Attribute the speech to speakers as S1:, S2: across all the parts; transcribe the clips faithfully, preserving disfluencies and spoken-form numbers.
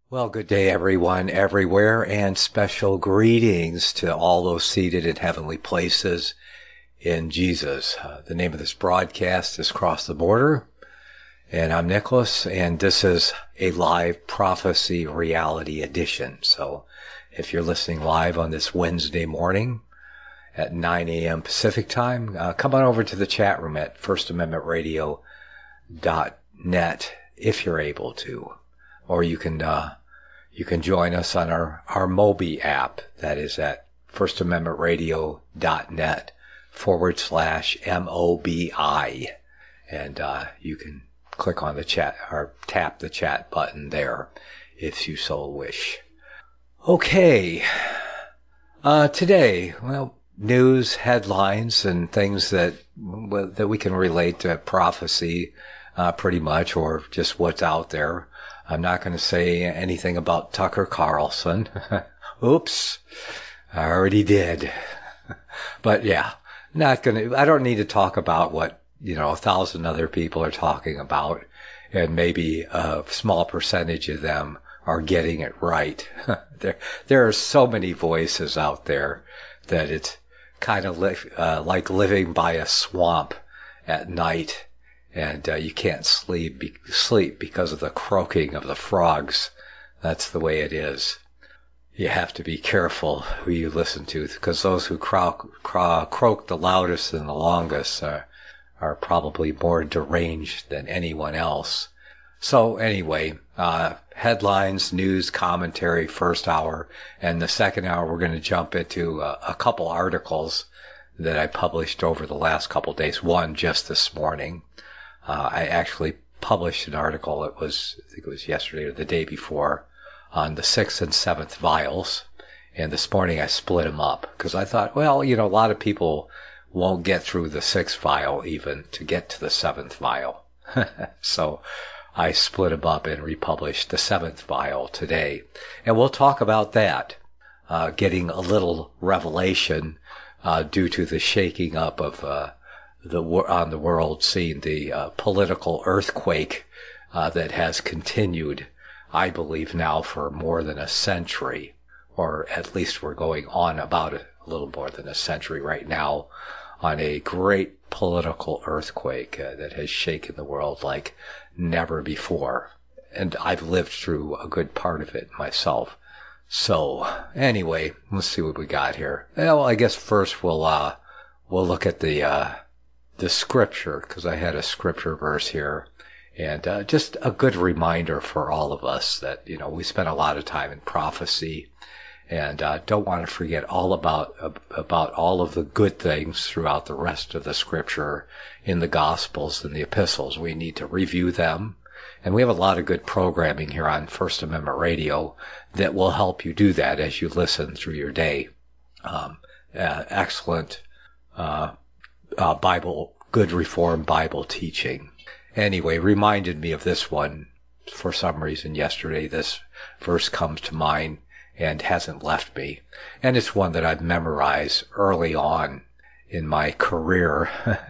S1: Well, good day, everyone, everywhere, and special greetings to all those seated in heavenly places in Jesus. Uh, the name of this broadcast is Cross the Border, and I'm Nicholas, and this is a live prophecy reality edition. So if you're listening live on this Wednesday morning at nine a.m. Pacific time, uh, come on over to the chat room at first amendment radio dot net if you're able to. Or you can uh, you can join us on our, our Mobi app. That is at first amendment radio dot net forward slash M O B I. And uh, you can click on the chat or tap the chat button there if you so wish. Okay. Uh, today, well, news, headlines, and things that that we can relate to prophecy uh, pretty much, or just what's out there. I'm not going to say anything about Tucker Carlson. Oops, I already did. But yeah, not going to, I don't need to talk about what, you know, a thousand other people are talking about, and maybe a small percentage of them are getting it right. there, there are so many voices out there that it's kind of li- uh, like living by a swamp at night. And uh, you can't sleep be- sleep because of the croaking of the frogs. That's the way it is. You have to be careful who you listen to, because those who croak, croak, croak the loudest and the longest are, are probably more deranged than anyone else. So anyway, uh, headlines, news, commentary, first hour, and the second hour we're going to jump into a, a couple articles that I published over the last couple days. One just this morning. Uh, I actually published an article, it was, I think it was yesterday or the day before, on the sixth and seventh vials. And this morning I split them up because I thought, well, you know, a lot of people won't get through the sixth vial even to get to the seventh vial. So I split them up and republished the seventh vial today. And we'll talk about that, uh, getting a little revelation, uh, due to the shaking up of, uh, the on the world scene, the uh, political earthquake uh, that has continued, I believe, now for more than a century, or at least we're going on about a, a little more than a century right now, on a great political earthquake uh, that has shaken the world like never before. And I've lived through a good part of it myself. So anyway, let's see what we got here. Well, I guess first we'll uh, we'll look at the uh, the scripture, because I had a scripture verse here, and uh, just a good reminder for all of us that, you know, we spend a lot of time in prophecy, and uh, don't want to forget all about uh, about all of the good things throughout the rest of the scripture in the Gospels and the epistles. We need to review them, and we have a lot of good programming here on First Amendment Radio that will help you do that as you listen through your day. Um, uh, excellent uh Uh, Bible, good Reformed Bible teaching. Anyway, reminded me of this one for some reason yesterday. This verse comes to mind and hasn't left me. And it's one that I've memorized early on in my career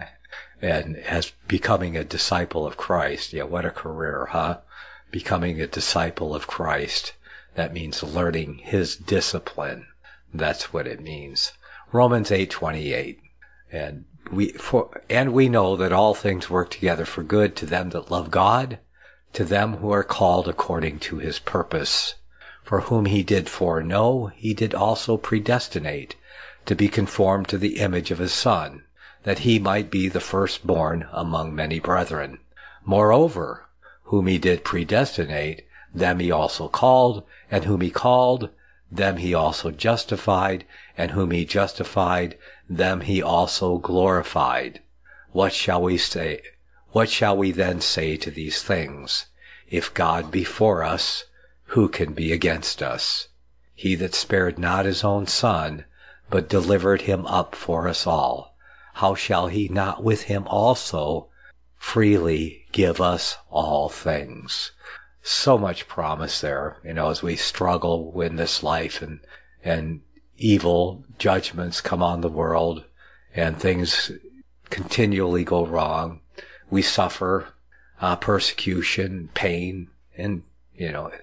S1: and as becoming a disciple of Christ. Yeah, what a career, huh? Becoming a disciple of Christ. That means learning his discipline. That's what it means. Romans eight twenty-eight. And we for and we know that all things work together for good to them that love God, to them who are called according to his purpose. For whom he did foreknow, he did also predestinate to be conformed to the image of his Son, that he might be the firstborn among many brethren. Moreover, whom he did predestinate, them he also called, and whom he called, them he also justified, and whom he justified, them he also glorified. What shall we say? What shall we then say to these things? If God be for us, who can be against us? He that spared not his own Son, but delivered him up for us all, how shall he not with him also freely give us all things? So much promise there, you know, as we struggle in this life and, and evil judgments come on the world and things continually go wrong. We suffer uh, persecution, pain, and, you know,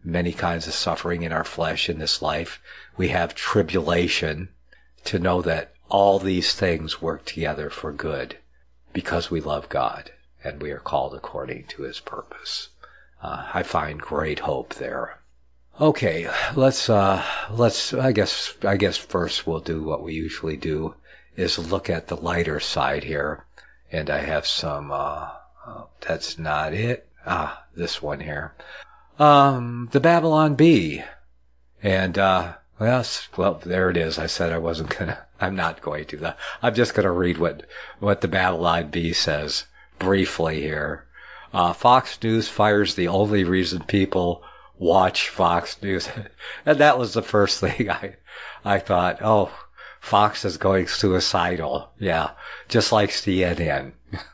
S1: many kinds of suffering in our flesh in this life. We have tribulation, to know that all these things work together for good because we love God and we are called according to his purpose. Uh, I find great hope there. Okay, let's, uh, let's, I guess, I guess first we'll do what we usually do, is look at the lighter side here. And I have some, uh, oh, that's not it. Ah, this one here. Um, the Babylon Bee. And, uh, well, well, there it is. I said I wasn't gonna, I'm not going to. I'm just gonna read what, what the Babylon Bee says briefly here. Uh, Fox News fires the only reason people watch Fox News. And that was the first thing I, I thought, oh, Fox is going suicidal. Yeah, just like C N N.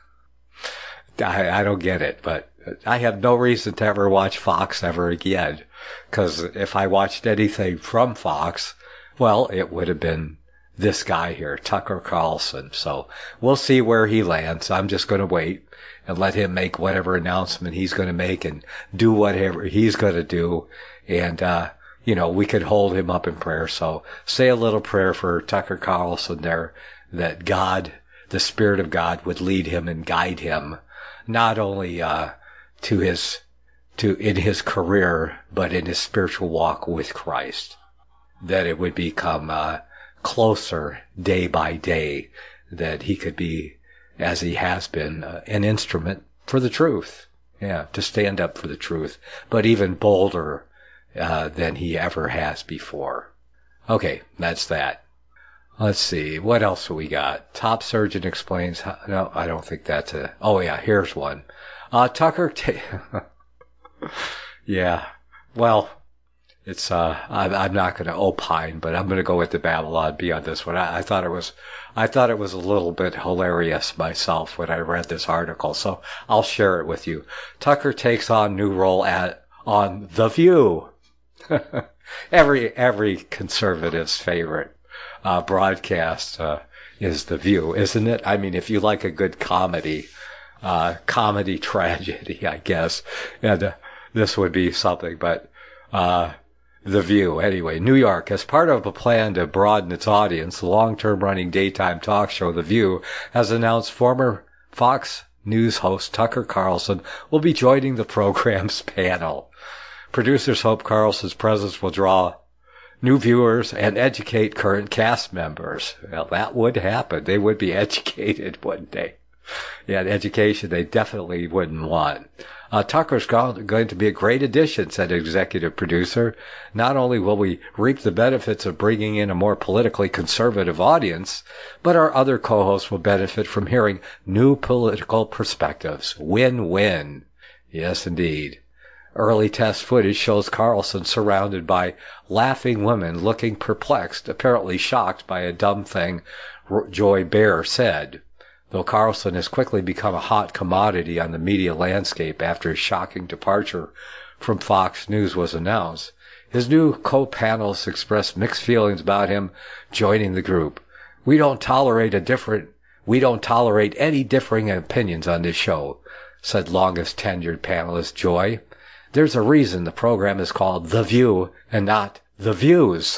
S1: I, I don't get it, but I have no reason to ever watch Fox ever again. Because if I watched anything from Fox, well, it would have been this guy here, Tucker Carlson. So we'll see where he lands. I'm just going to wait and let him make whatever announcement he's going to make and do whatever he's going to do. And, uh, you know, we could hold him up in prayer. So say a little prayer for Tucker Carlson there, that God, the Spirit of God, would lead him and guide him, not only, uh, to his, to, in his career, but in his spiritual walk with Christ. That it would become, uh, closer day by day, that he could be, as he has been, uh, an instrument for the truth. Yeah, to stand up for the truth, but even bolder, uh, than he ever has before. Okay, that's that. Let's see, what else have we got? Top surgeon explains how, no, I don't think that's a, oh yeah, here's one. Uh, Tucker, ta- yeah, well, it's, uh, I'm, I'm not going to opine, but I'm going to go with the Babylon Bee on this one. I, I thought it was, I thought it was a little bit hilarious myself when I read this article, so I'll share it with you. Tucker takes on new role at, on The View. every, every conservative's favorite, uh, broadcast, uh, is The View, isn't it? I mean, if you like a good comedy, uh, comedy tragedy, I guess, and, uh, this would be something, but, uh, The View. Anyway, New York. As part of a plan to broaden its audience, the long-term running daytime talk show The View has announced former Fox News host Tucker Carlson will be joining the program's panel. Producers hope Carlson's presence will draw new viewers and educate current cast members. Well, that would happen. They would be educated, wouldn't they? Yeah, education they definitely wouldn't want. Uh, Tucker's going to be a great addition, said executive producer. Not only will we reap the benefits of bringing in a more politically conservative audience, but our other co-hosts will benefit from hearing new political perspectives. Win-win. Yes, indeed. Early test footage shows Carlson surrounded by laughing women looking perplexed, apparently shocked by a dumb thing Joy Behar said. Though Carlson has quickly become a hot commodity on the media landscape after his shocking departure from Fox News was announced, his new co-panelists expressed mixed feelings about him joining the group. We don't tolerate a different, we don't tolerate any differing opinions on this show, said longest tenured panelist Joy. There's a reason the program is called The View and not The Views.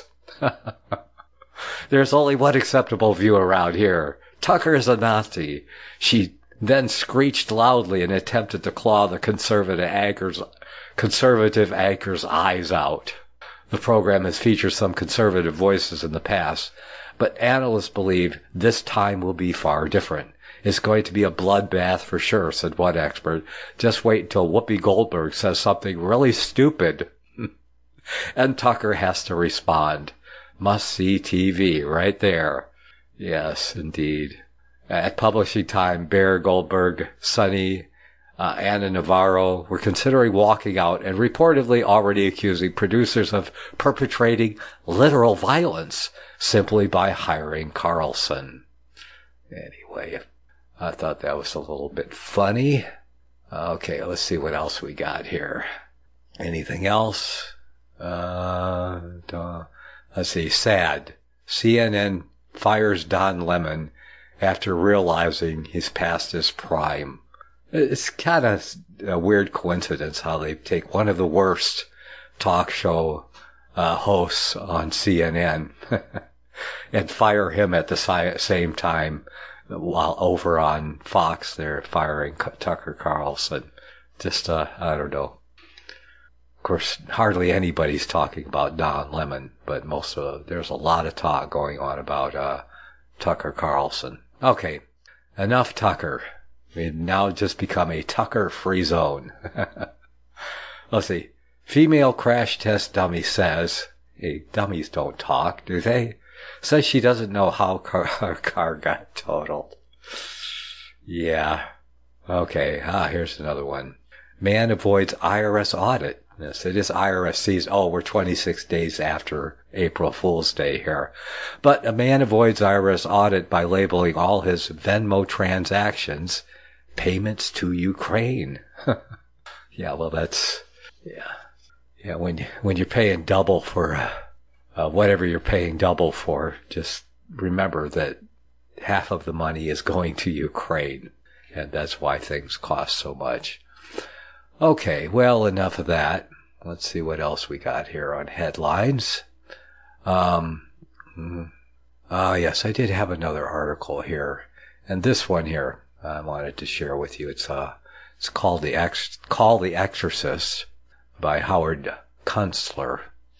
S1: There's only one acceptable view around here. Tucker is a Nazi. She then screeched loudly and attempted to claw the conservative anchor's, conservative anchor's eyes out. The program has featured some conservative voices in the past, but analysts believe this time will be far different. It's going to be a bloodbath for sure, said one expert. Just wait until Whoopi Goldberg says something really stupid. And Tucker has to respond. Must-see T V right there. Yes, indeed. At publishing time, Behar, Goldberg, Sonny, uh, Anna Navarro were considering walking out and reportedly already accusing producers of perpetrating literal violence simply by hiring Carlson. Anyway, I thought that was a little bit funny. Okay, let's see what else we got here. Anything else? Uh, duh. Let's see. Sad. C N N fires Don Lemon after realizing he's past his prime. It's kind of a weird coincidence how they take one of the worst talk show uh, hosts on C N N and fire him at the si- same time while over on Fox they're firing Tucker Carlson. Just, uh, I don't know. Of course, hardly anybody's talking about Don Lemon, but most of there's a lot of talk going on about uh, Tucker Carlson. Okay, enough Tucker. We've now just become a Tucker-free zone. Let's see. Female crash test dummy says, hey, dummies don't talk, do they? Says she doesn't know how car, her car got totaled. Yeah. Okay, ah, here's another one. Man avoids I R S audit. Yes, it is I R S season. Oh, we're twenty-six days after April Fool's Day here. But a man avoids I R S audit by labeling all his Venmo transactions payments to Ukraine. Yeah, well, that's, yeah. Yeah, when, when you're paying double for uh, uh, whatever you're paying double for, just remember that half of the money is going to Ukraine. And that's why things cost so much. Okay, well, enough of that. Let's see what else we got here on headlines. Um, ah, yes, I did have another article here, and this one here I wanted to share with you. It's uh, it's called the Ex- Call the Exorcist by Howard Kunstler,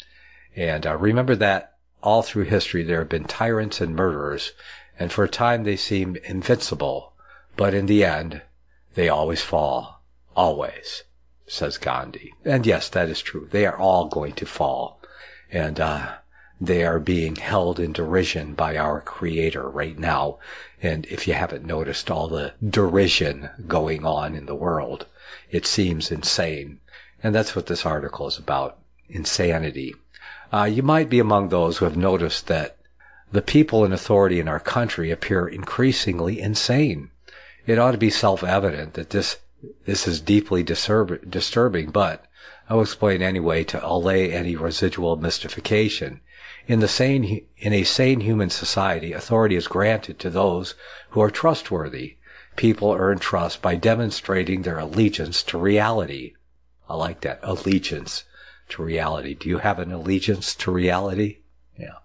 S1: and uh, remember that all through history there have been tyrants and murderers, and for a time they seemed invincible, but in the end they always fall. Always, says Gandhi. And yes, that is true. They are all going to fall. And uh, they are being held in derision by our Creator right now. And if you haven't noticed all the derision going on in the world, it seems insane. And that's what this article is about, insanity. Uh, you might be among those who have noticed that the people in authority in our country appear increasingly insane. It ought to be self-evident that this This is deeply disturb- disturbing, but I will explain anyway to allay any residual mystification. In the sane, in a sane human society, authority is granted to those who are trustworthy. People earn trust by demonstrating their allegiance to reality. I like that, allegiance to reality. Do you have an allegiance to reality? Yeah.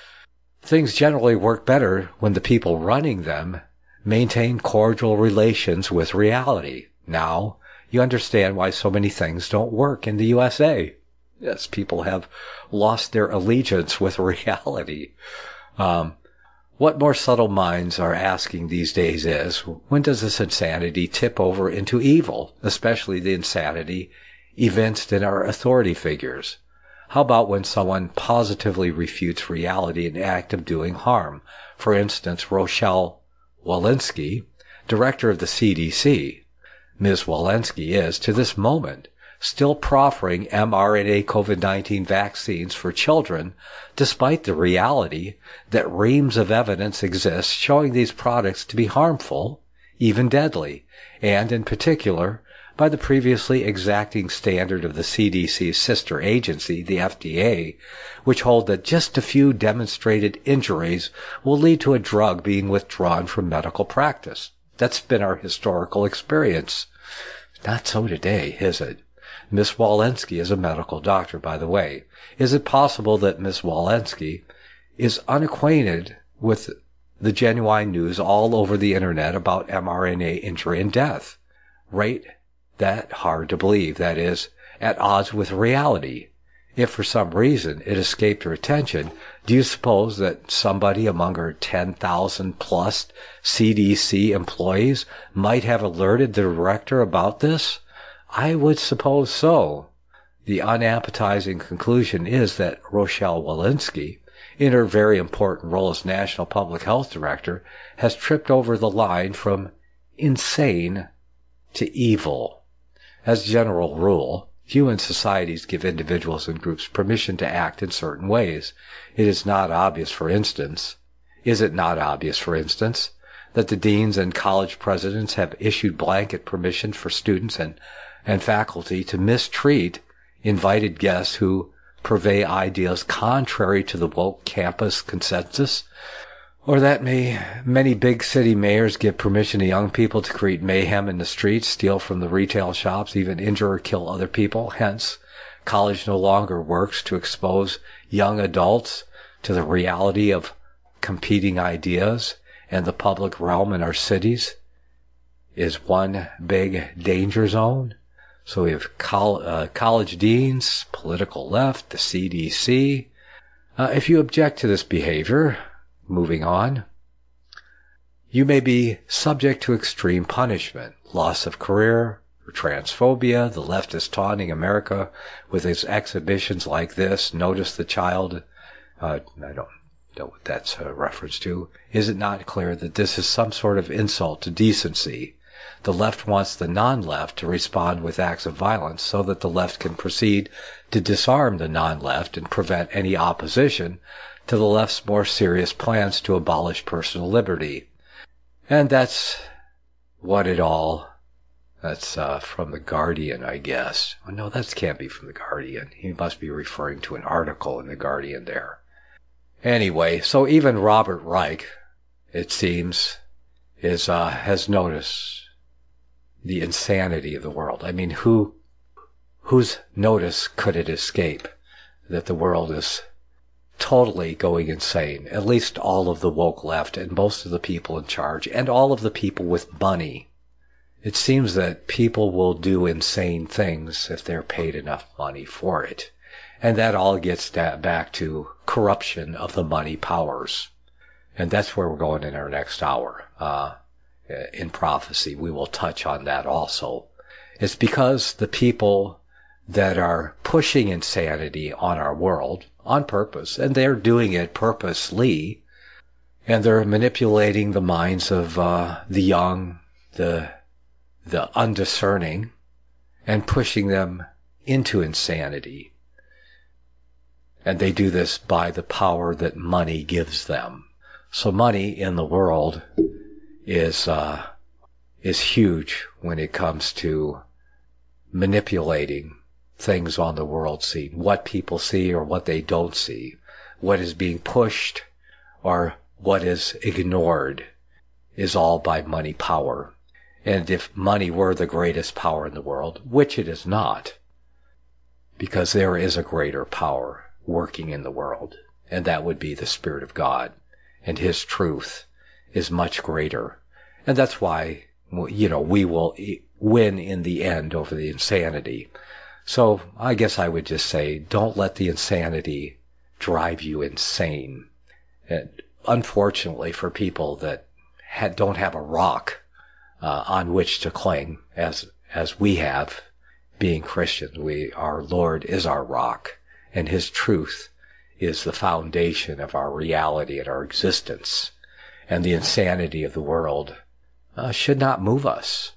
S1: Things generally work better when the people running them maintain cordial relations with reality. Now, you understand why so many things don't work in the U S A. Yes, people have lost their allegiance with reality. Um, what more subtle minds are asking these days is, when does this insanity tip over into evil, especially the insanity evinced in our authority figures? How about when someone positively refutes reality in the act of doing harm? For instance, Rochelle Walensky, director of the C D C. Miz Walensky is, to this moment, still proffering mRNA COVID nineteen vaccines for children, despite the reality that reams of evidence exists showing these products to be harmful, even deadly, and, in particular, by the previously exacting standard of the C D C's sister agency, the F D A, which hold that just a few demonstrated injuries will lead to a drug being withdrawn from medical practice. That's been our historical experience. Not so today, is it? Miss Walensky is a medical doctor, by the way. Is it possible that Miss Walensky is unacquainted with the genuine news all over the internet about mRNA injury and death? Right? That hard to believe, that is, at odds with reality. If for some reason it escaped her attention, do you suppose that somebody among her ten thousand plus C D C employees might have alerted the director about this? I would suppose so. The unappetizing conclusion is that Rochelle Walensky, in her very important role as National Public Health Director, has tripped over the line from insane to evil. As a general rule, human societies give individuals and groups permission to act in certain ways. It is not obvious, for instance, is it not obvious, for instance, that the deans and college presidents have issued blanket permission for students and, and faculty to mistreat invited guests who purvey ideas contrary to the woke campus consensus? Or that may, many big city mayors give permission to young people to create mayhem in the streets, steal from the retail shops, even injure or kill other people, hence College no longer works to expose young adults to the reality of competing ideas, and the public realm in our cities is one big danger zone. So we have col- uh, college deans, political left, the C D C. Uh, if you object to this behavior, moving on, you may be subject to extreme punishment, loss of career, or transphobia. The left is taunting America with its exhibitions like this. Notice the child. Uh, I don't know what that's a reference to. Is it not clear that this is some sort of insult to decency? The left wants the non-left to respond with acts of violence so that the left can proceed to disarm the non-left and prevent any opposition to the left's more serious plans to abolish personal liberty. And that's what it all, that's uh, from The Guardian, I guess. Oh, no, that can't be from The Guardian. He must be referring to an article in The Guardian there. Anyway, so even Robert Reich, it seems, is uh, has noticed the insanity of the world. I mean, who, whose notice could it escape that the world is totally going insane? At least all of the woke left and most of the people in charge and all of the people with money. It seems that people will do insane things if they're paid enough money for it. And that all gets back to corruption of the money powers. And that's where we're going in our next hour. Uh, in prophecy, we will touch on that also. It's because the people that are pushing insanity on our world on purpose, and they're doing it purposely, and they're manipulating the minds of uh, the young, the the undiscerning, and pushing them into insanity. And they do this by the power that money gives them. So money in the world is uh, is huge when it comes to manipulating things on the world scene, what people see or what they don't see, what is being pushed or what is ignored is all by money power. And if money were the greatest power in the world, which it is not, because there is a greater power working in the world, and that would be the Spirit of God, and His truth is much greater. And that's why, you know, we will win in the end over the insanity. So I guess I would just say, don't let the insanity drive you insane. And unfortunately for people that had, don't have a rock uh, on which to cling, as as we have, being Christians, we our Lord is our rock, and His truth is the foundation of our reality and our existence. And the insanity of the world uh, should not move us.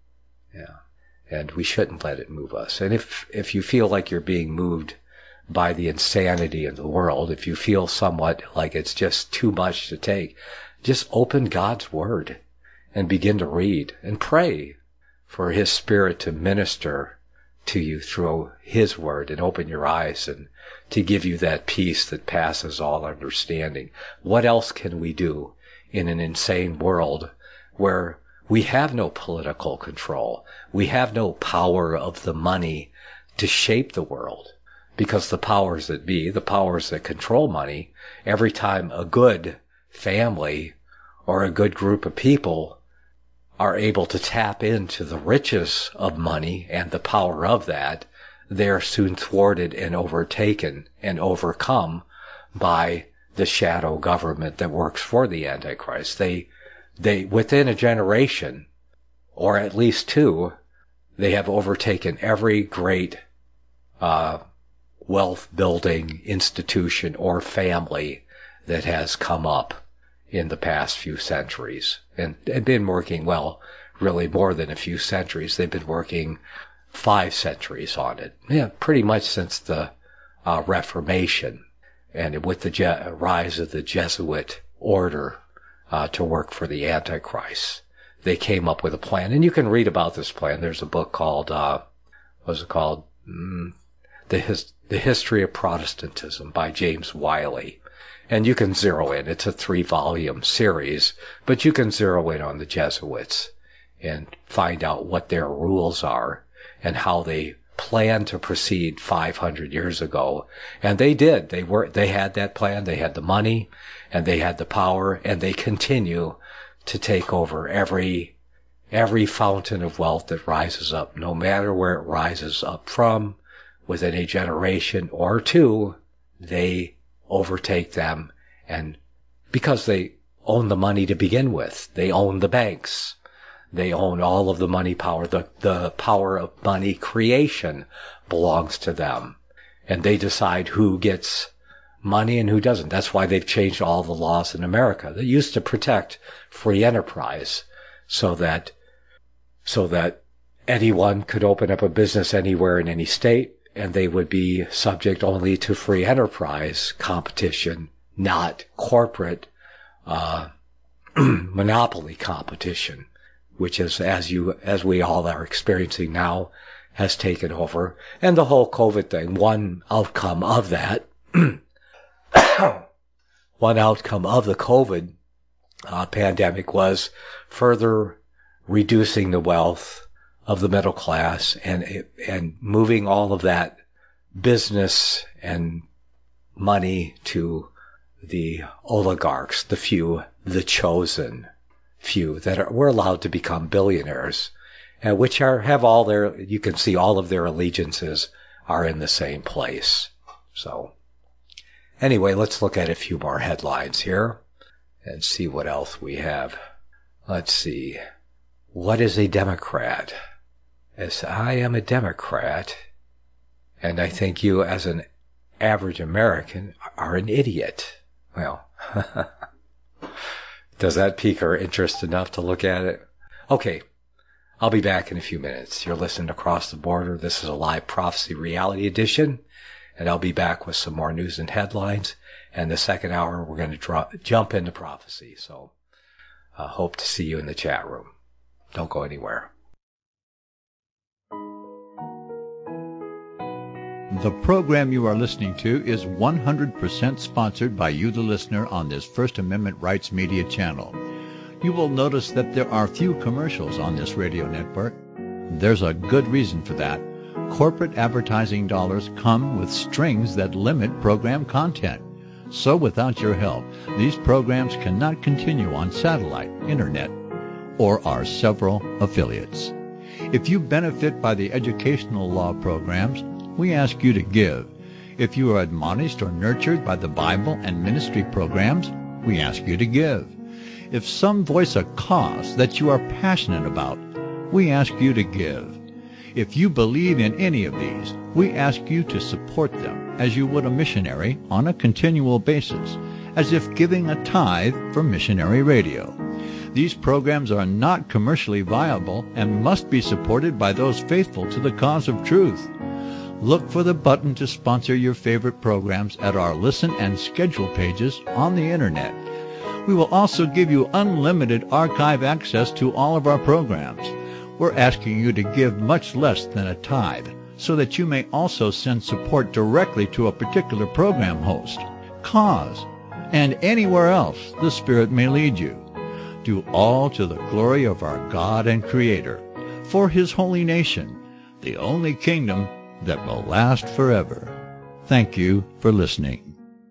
S1: Yeah. And we shouldn't let it move us. And if, if you feel like you're being moved by the insanity of the world, if you feel somewhat like it's just too much to take, just open God's Word and begin to read and pray for His Spirit to minister to you through His Word and open your eyes and to give you that peace that passes all understanding. What else can we do in an insane world where we have no political control? We have no power of the money to shape the world, because the powers that be, the powers that control money, every time a good family or a good group of people are able to tap into the riches of money and the power of that, they're soon thwarted and overtaken and overcome by the shadow government that works for the Antichrist. They, they, within a generation, or at least two, they have overtaken every great uh, wealth-building institution or family that has come up in the past few centuries, and, and been working, well, really more than a few centuries. They've been working five centuries on it. Yeah, pretty much since the uh, Reformation, and with the Je- rise of the Jesuit order uh, to work for the Antichrist. They came up with a plan, and you can read about this plan. There's a book called, uh, what was it called? Mm, the, His- the History of Protestantism by James Wiley. And you can zero in. It's a three-volume series, but you can zero in on the Jesuits and find out what their rules are and how they plan to proceed five hundred years ago. And they did. They were, they had that plan. They had the money and they had the power, and they continue to take over every, every fountain of wealth that rises up, no matter where it rises up from. Within a generation or two, they overtake them, and because they own the money to begin with, they own the banks. They own all of the money power. The, the power of money creation belongs to them. And they decide who gets money and who doesn't. That's why they've changed all the laws in America. They used to protect free enterprise so that, so that anyone could open up a business anywhere in any state, and they would be subject only to free enterprise competition, not corporate uh, monopoly competition, which is, as you, as we all are experiencing now, has taken over. And the whole COVID thing, one outcome of that, one outcome of the COVID uh, pandemic was further reducing the wealth of the middle class and, and moving all of that business and money to the oligarchs, the few, the chosen few that are, were allowed to become billionaires, and which are, have all their, you can see all of their allegiances are in the same place. So anyway, let's look at a few more headlines here and see what else we have. Let's see. What is a Democrat? As I am a Democrat, and I think you as an average American are an idiot. Well, does that pique our interest enough to look at it? Okay, I'll be back in a few minutes. You're listening to Across the Border. This is a live prophecy reality edition, and I'll be back with some more news and headlines. And the second hour, we're going to drop, jump into prophecy. So I uh, hope to see you in the chat room. Don't go anywhere.
S2: The program you are listening to is one hundred percent sponsored by you, the listener, on this First Amendment Rights Media channel. You will notice that there are few commercials on this radio network. There's a good reason for that. Corporate advertising dollars come with strings that limit program content. So without your help, these programs cannot continue on satellite, internet, or our several affiliates. If you benefit by the educational law programs, we ask you to give. If you are admonished or nurtured by the Bible and ministry programs, we ask you to give. If some voice a cause that you are passionate about, we ask you to give. If you believe in any of these, we ask you to support them as you would a missionary on a continual basis, as if giving a tithe for missionary radio. These programs are not commercially viable and must be supported by those faithful to the cause of truth. Look for the button to sponsor your favorite programs at our listen and schedule pages on the internet. We will also give you unlimited archive access to all of our programs. We're asking you to give much less than a tithe, so that you may also send support directly to a particular program host, cause, and anywhere else the Spirit may lead you. Do all to the glory of our God and Creator, for His holy nation, the only kingdom that will last forever. Thank you for listening.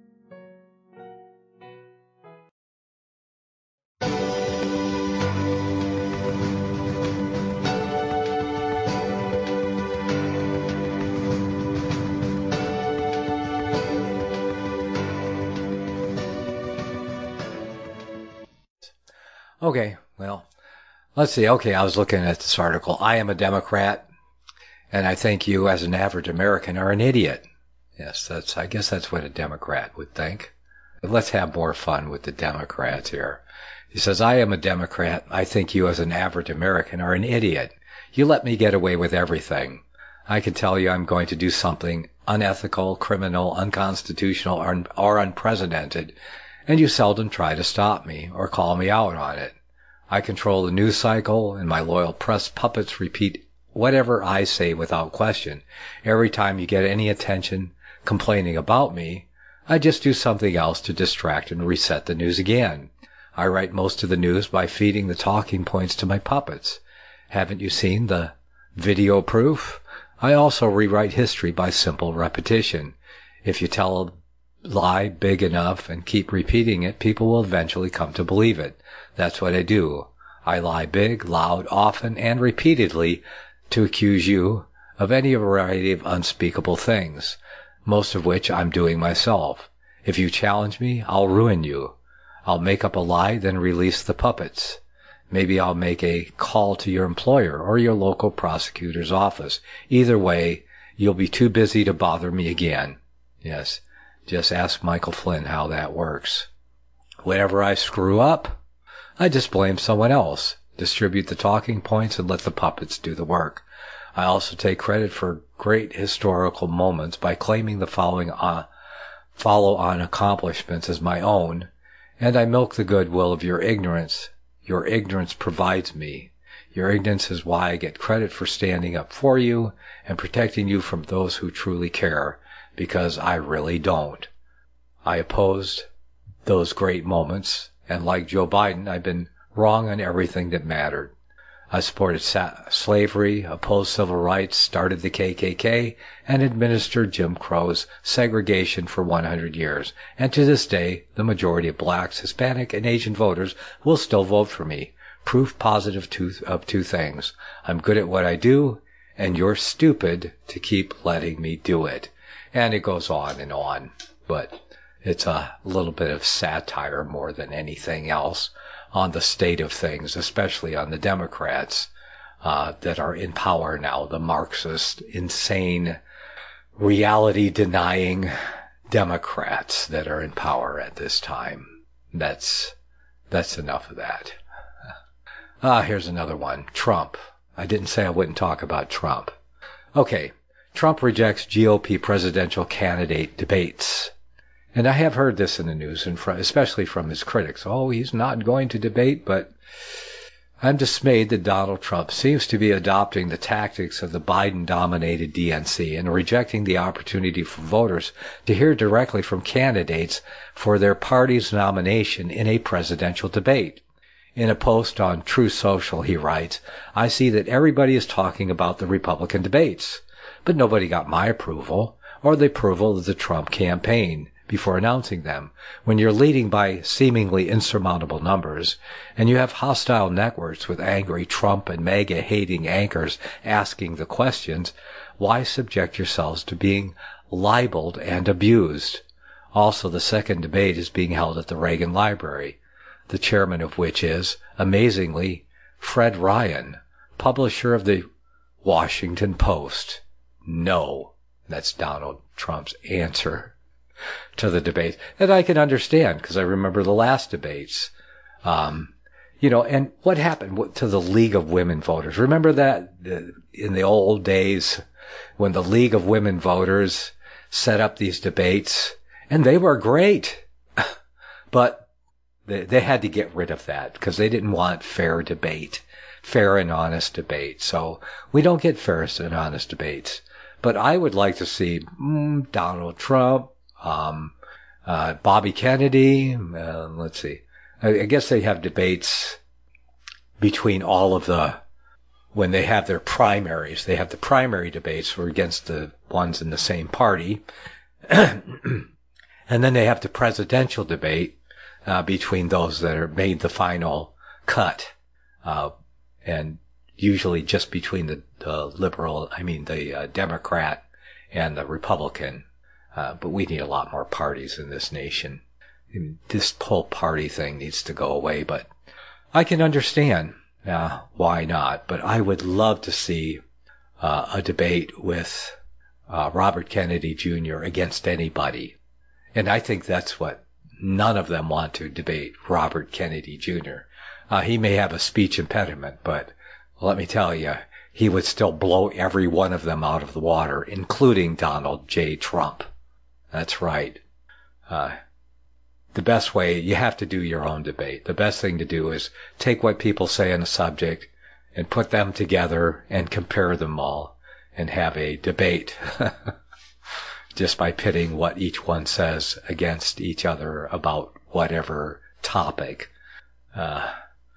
S1: Okay, well, let's see. Okay, I was looking at this article. I am a Democrat, and I think you, as an average American, are an idiot. Yes, that's. I guess that's what a Democrat would think. But let's have more fun with the Democrats here. He says, I am a Democrat. I think you, as an average American, are an idiot. You let me get away with everything. I can tell you I'm going to do something unethical, criminal, unconstitutional, or, or unprecedented, and you seldom try to stop me or call me out on it. I control the news cycle, and my loyal press puppets repeat whatever I say without question. Every time you get any attention complaining about me, I just do something else to distract and reset the news again. I write most of the news by feeding the talking points to my puppets. Haven't you seen the video proof? I also rewrite history by simple repetition. If you tell a lie big enough and keep repeating it, people will eventually come to believe it. That's what I do. I lie big, loud, often, and repeatedly to accuse you of any variety of unspeakable things, most of which I'm doing myself. If you challenge me, I'll ruin you. I'll make up a lie, then release the puppets. Maybe I'll make a call to your employer or your local prosecutor's office. Either way, you'll be too busy to bother me again. Yes, just ask Michael Flynn how that works. Whenever I screw up, I just blame someone else, distribute the talking points, and let the puppets do the work. I also take credit for great historical moments by claiming the following uh, follow-on accomplishments as my own, and I milk the goodwill of your ignorance. Your ignorance provides me. Your ignorance is why I get credit for standing up for you and protecting you from those who truly care, because I really don't. I opposed those great moments, and like Joe Biden, I've been wrong on everything that mattered. I supported sa- slavery, opposed civil rights, started the K K K, and administered Jim Crow's segregation for one hundred years. And to this day, the majority of blacks, Hispanic, and Asian voters will still vote for me. Proof positive two, of two things. I'm good at what I do, and you're stupid to keep letting me do it. And it goes on and on, but it's a little bit of satire more than anything else on the state of things, especially on the Democrats uh, that are in power now, the Marxist, insane, reality-denying Democrats that are in power at this time. That's that's enough of that. Ah, here's another one. Trump. I didn't say I wouldn't talk about Trump. Okay, Trump rejects G O P presidential candidate debates. And I have heard this in the news, and especially from his critics. Oh, he's not going to debate, but I'm dismayed that Donald Trump seems to be adopting the tactics of the Biden-dominated D N C and rejecting the opportunity for voters to hear directly from candidates for their party's nomination in a presidential debate. In a post on True Social, he writes, I see that everybody is talking about the Republican debates, but nobody got my approval or the approval of the Trump campaign before announcing them. When you're leading by seemingly insurmountable numbers, and you have hostile networks with angry Trump and MAGA hating anchors asking the questions, why subject yourselves to being libeled and abused? Also, the second debate is being held at the Reagan Library, the chairman of which is, amazingly, Fred Ryan, publisher of the Washington Post. No, that's Donald Trump's answer to the debate. And I can understand, because I remember the last debates. Um, you know, and what happened to the League of Women Voters? Remember that in the old days when the League of Women Voters set up these debates? And they were great. But they, they had to get rid of that because they didn't want fair debate, fair and honest debate. So we don't get fair and honest debates. But I would like to see mm, Donald Trump, Um, uh, Bobby Kennedy, uh, let's see. I, I guess they have debates between all of the, when they have their primaries, they have the primary debates were against the ones in the same party. And then they have the presidential debate uh, between those that are made the final cut. Uh, and usually just between the, the liberal, I mean the uh, Democrat and the Republican. Uh, but we need a lot more parties in this nation. This whole party thing needs to go away, but I can understand uh, why not. But I would love to see uh, a debate with uh, Robert Kennedy Junior against anybody. And I think that's what none of them want to debate, Robert Kennedy Junior Uh, he may have a speech impediment, but let me tell you, he would still blow every one of them out of the water, including Donald J. Trump. That's right. Uh, the best way, you have to do your own debate. The best thing to do is take what people say on a subject and put them together and compare them all and have a debate just by pitting what each one says against each other about whatever topic. Uh,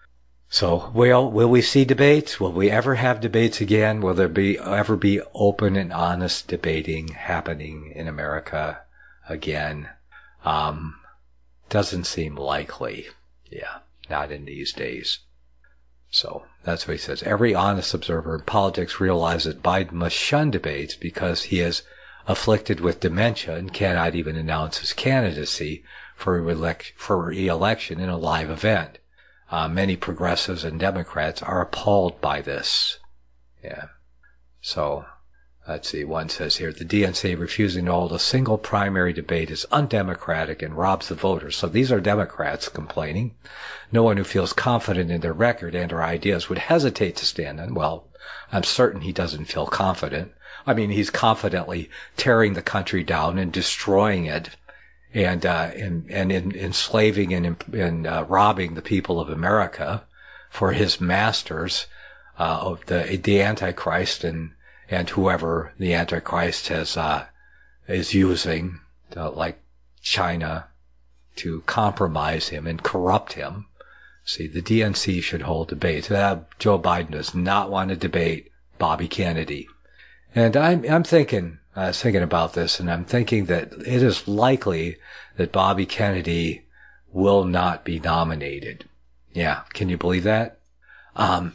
S1: So, will will we see debates? Will we ever have debates again? Will there be ever be open and honest debating happening in America again? Um, doesn't seem likely. Yeah, not in these days. So that's what he says. Every honest observer in politics realizes that Biden must shun debates because he is afflicted with dementia and cannot even announce his candidacy for re-elect- for re-election in a live event. Uh, many progressives and Democrats are appalled by this. Yeah. So, let's see. One says here, the D N C refusing to hold a single primary debate is undemocratic and robs the voters. So these are Democrats complaining. No one who feels confident in their record and their ideas would hesitate to stand on. Well, I'm certain he doesn't feel confident. I mean, he's confidently tearing the country down and destroying it. And, uh, and, and in, enslaving and, and uh, robbing the people of America for his masters, uh, of the, the Antichrist and, and whoever the Antichrist has, uh, is using, to, like China, to compromise him and corrupt him. See, the D N C should hold debates. Uh, Joe Biden does not want to debate Bobby Kennedy. And I'm, I'm thinking, I was thinking about this, and I'm thinking that it is likely that Bobby Kennedy will not be nominated. Yeah, can you believe that? Um,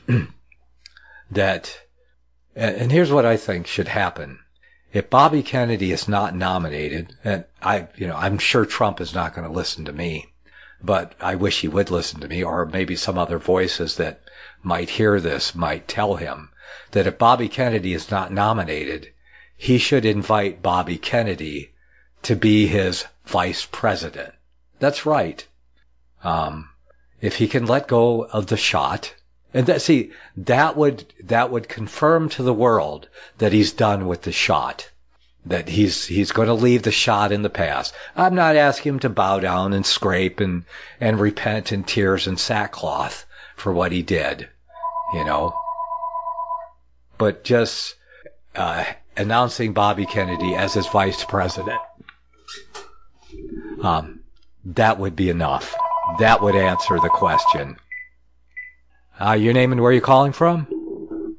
S1: that, and here's what I think should happen. If Bobby Kennedy is not nominated, and I, you know, I'm sure Trump is not going to listen to me, but I wish he would listen to me, or maybe some other voices that might hear this might tell him that if Bobby Kennedy is not nominated, he should invite Bobby Kennedy to be his vice president. That's right. Um, if he can let go of the shot, and that, see, that would, that would confirm to the world that he's done with the shot, that he's, he's going to leave the shot in the past. I'm not asking him to bow down and scrape and, and repent in tears and sackcloth for what he did, you know, but just, uh, announcing Bobby Kennedy as his vice president. Um, that would be enough. That would answer the question. Uh, your name and where you're calling from?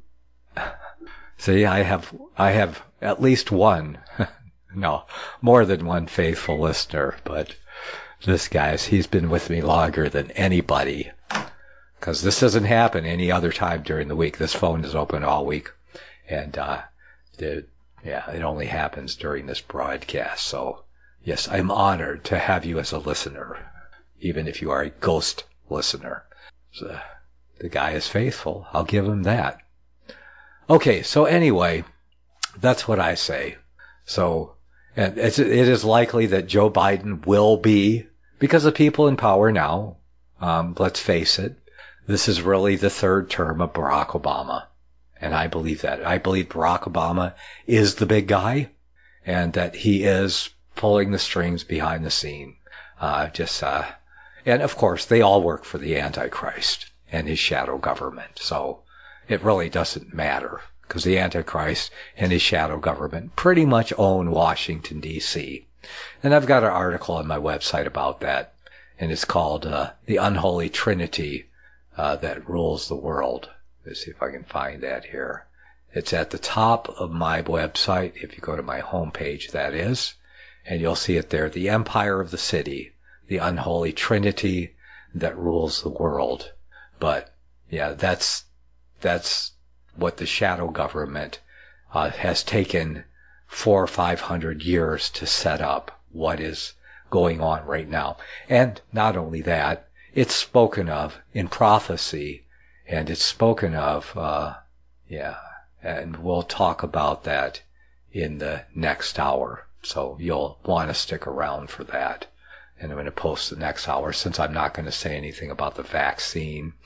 S1: See, I have, I have at least one, no, more than one faithful listener, but this guy's, he's been with me longer than anybody, because this doesn't happen any other time during the week. This phone is open all week, and, uh, the, yeah, it only happens during this broadcast. So, yes, I'm honored to have you as a listener, even if you are a ghost listener. So, the guy is faithful. I'll give him that. Okay, so anyway, that's what I say. So, and it's, it is likely that Joe Biden will be, because the people in power now, um, let's face it, this is really the third term of Barack Obama. And I believe that. I believe Barack Obama is the big guy, and that he is pulling the strings behind the scene. Uh, just, uh, and of course, they all work for the Antichrist and his shadow government. So it really doesn't matter, because the Antichrist and his shadow government pretty much own Washington, D C. And I've got an article on my website about that, and it's called uh, The Unholy Trinity uh, That Rules the World. Let's see if I can find that here. It's at the top of my website, if you go to my homepage, that is, and you'll see it there, The Empire of the City, the Unholy Trinity that Rules the World. But, yeah, that's, that's what the shadow government uh, has taken four or five hundred years to set up what is going on right now. And not only that, it's spoken of in prophecy. And it's spoken of, uh, yeah, and we'll talk about that in the next hour. So you'll want to stick around for that. And I'm going to post the next hour, since I'm not going to say anything about the vaccine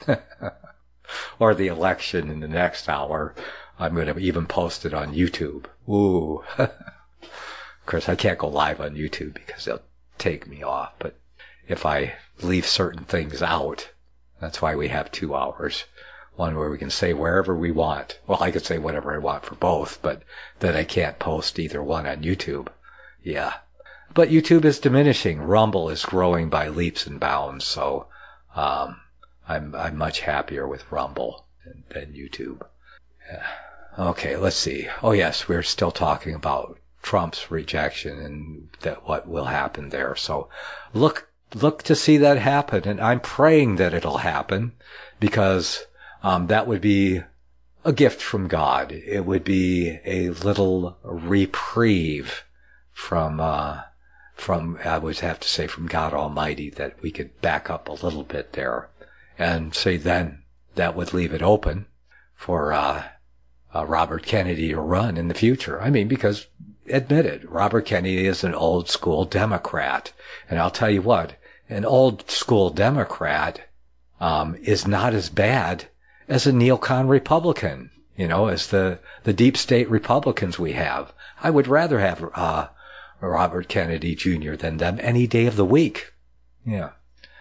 S1: or the election in the next hour. I'm going to even post it on YouTube. Ooh. Of course, I can't go live on YouTube because they'll take me off. But if I leave certain things out, that's why we have two hours. One where we can say wherever we want. Well, I could say whatever I want for both, but then I can't post either one on YouTube. Yeah. But YouTube is diminishing. Rumble is growing by leaps and bounds. So, um, I'm I'm much happier with Rumble than, than YouTube. Yeah. Okay, let's see. Oh yes, we're still talking about Trump's rejection and that what will happen there. So look look to see that happen, and I'm praying that it'll happen, because um, that would be a gift from God. It would be a little reprieve from uh, from I would have to say from God Almighty, that we could back up a little bit there, and say then that would leave it open for uh, uh, Robert Kennedy to run in the future. I mean, because admit it, Robert Kennedy is an old school Democrat, and I'll tell you what, an old school Democrat um, is not as bad as a neocon Republican, you know, as the, the deep state Republicans we have. I would rather have uh, Robert Kennedy Junior than them any day of the week. Yeah.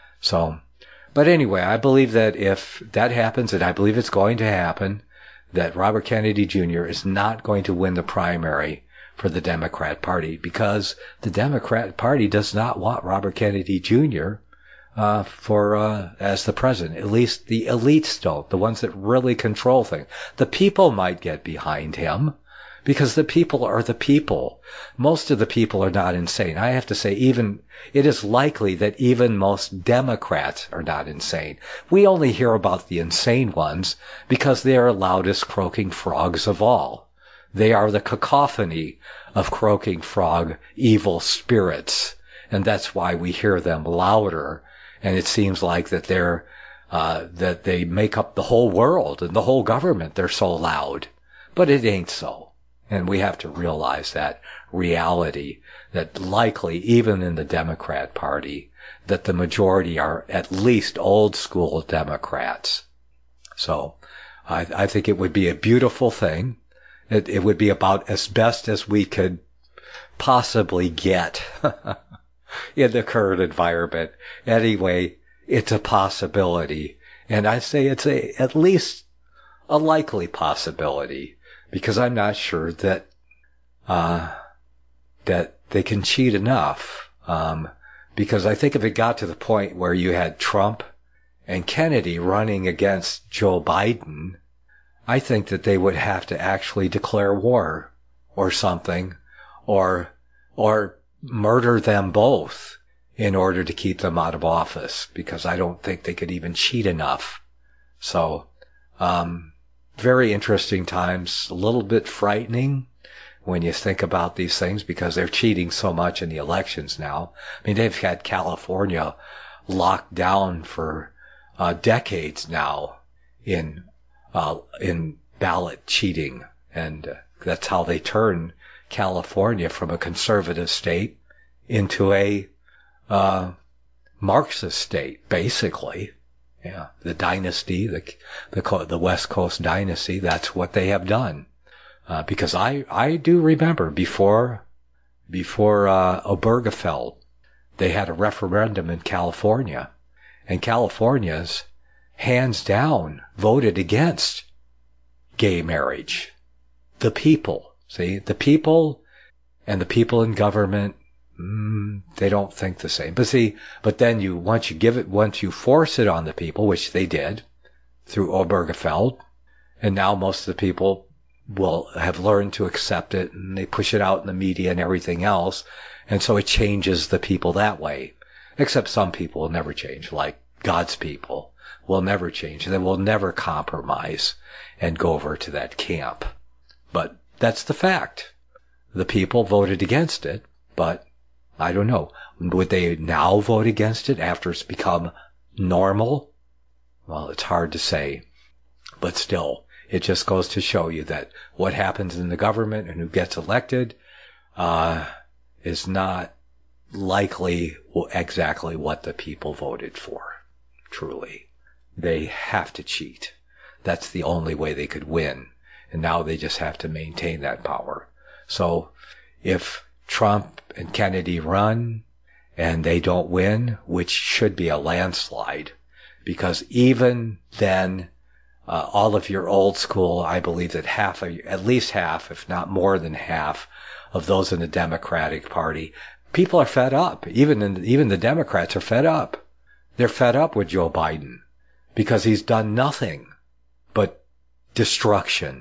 S1: So, but anyway, I believe that if that happens, and I believe it's going to happen, that Robert Kennedy Junior is not going to win the primary for the Democrat Party, because the Democrat Party does not want Robert Kennedy Junior Uh, for uh, as the president. At least the elites don't, the ones that really control things. The people might get behind him, because the people are the people. Most of the people are not insane. I have to say, even it is likely that even most Democrats are not insane. We only hear about the insane ones because they are loudest croaking frogs of all. They are the cacophony of croaking frog evil spirits, and that's why we hear them louder. And it seems like that they're uh, that they make up the whole world and the whole government. They're so loud, but it ain't so. And we have to realize that reality, that likely even in the Democrat Party, that the majority are at least old school Democrats. So I, I think it would be a beautiful thing. It, it would be about as best as we could possibly get in the current environment. Anyway, it's a possibility. And I say it's a at least a likely possibility, because I'm not sure that uh, that they can cheat enough. Um, because I think if it got to the point where you had Trump and Kennedy running against Joe Biden, I think that they would have to actually declare war or something, or or murder them both in order to keep them out of office, because I don't think they could even cheat enough. So, um, very interesting times, a little bit frightening when you think about these things, because they're cheating so much in the elections now. I mean, they've had California locked down for uh, decades now in uh, in ballot cheating, and uh, that's how they turn California from a conservative state into a uh, Marxist state, basically. Yeah, the dynasty, the the the West Coast dynasty. That's what they have done. Uh, because I I do remember before before uh, Obergefell, they had a referendum in California, and California's hands down voted against gay marriage. The people, see, the people and the people in government, mm, they don't think the same. But see, but then you, once you give it, once you force it on the people, which they did through Obergefell, and now most of the people will have learned to accept it, and they push it out in the media and everything else, and so it changes the people that way. Except some people will never change, like God's people will never change. They will never compromise and go over to that camp. But that's the fact. The people voted against it, but I don't know. Would they now vote against it after it's become normal? Well, it's hard to say. But still, it just goes to show you that what happens in the government and who gets elected uh, is not likely exactly what the people voted for, truly. They have to cheat. That's the only way they could win. And now they just have to maintain that power. So if Trump and Kennedy run and they don't win, which should be a landslide, because even then, uh, all of your old school, I believe that half, of, at least half, if not more than half, of those in the Democratic Party, people are fed up. Even in, even the Democrats are fed up. They're fed up with Joe Biden. because he's done nothing but destruction,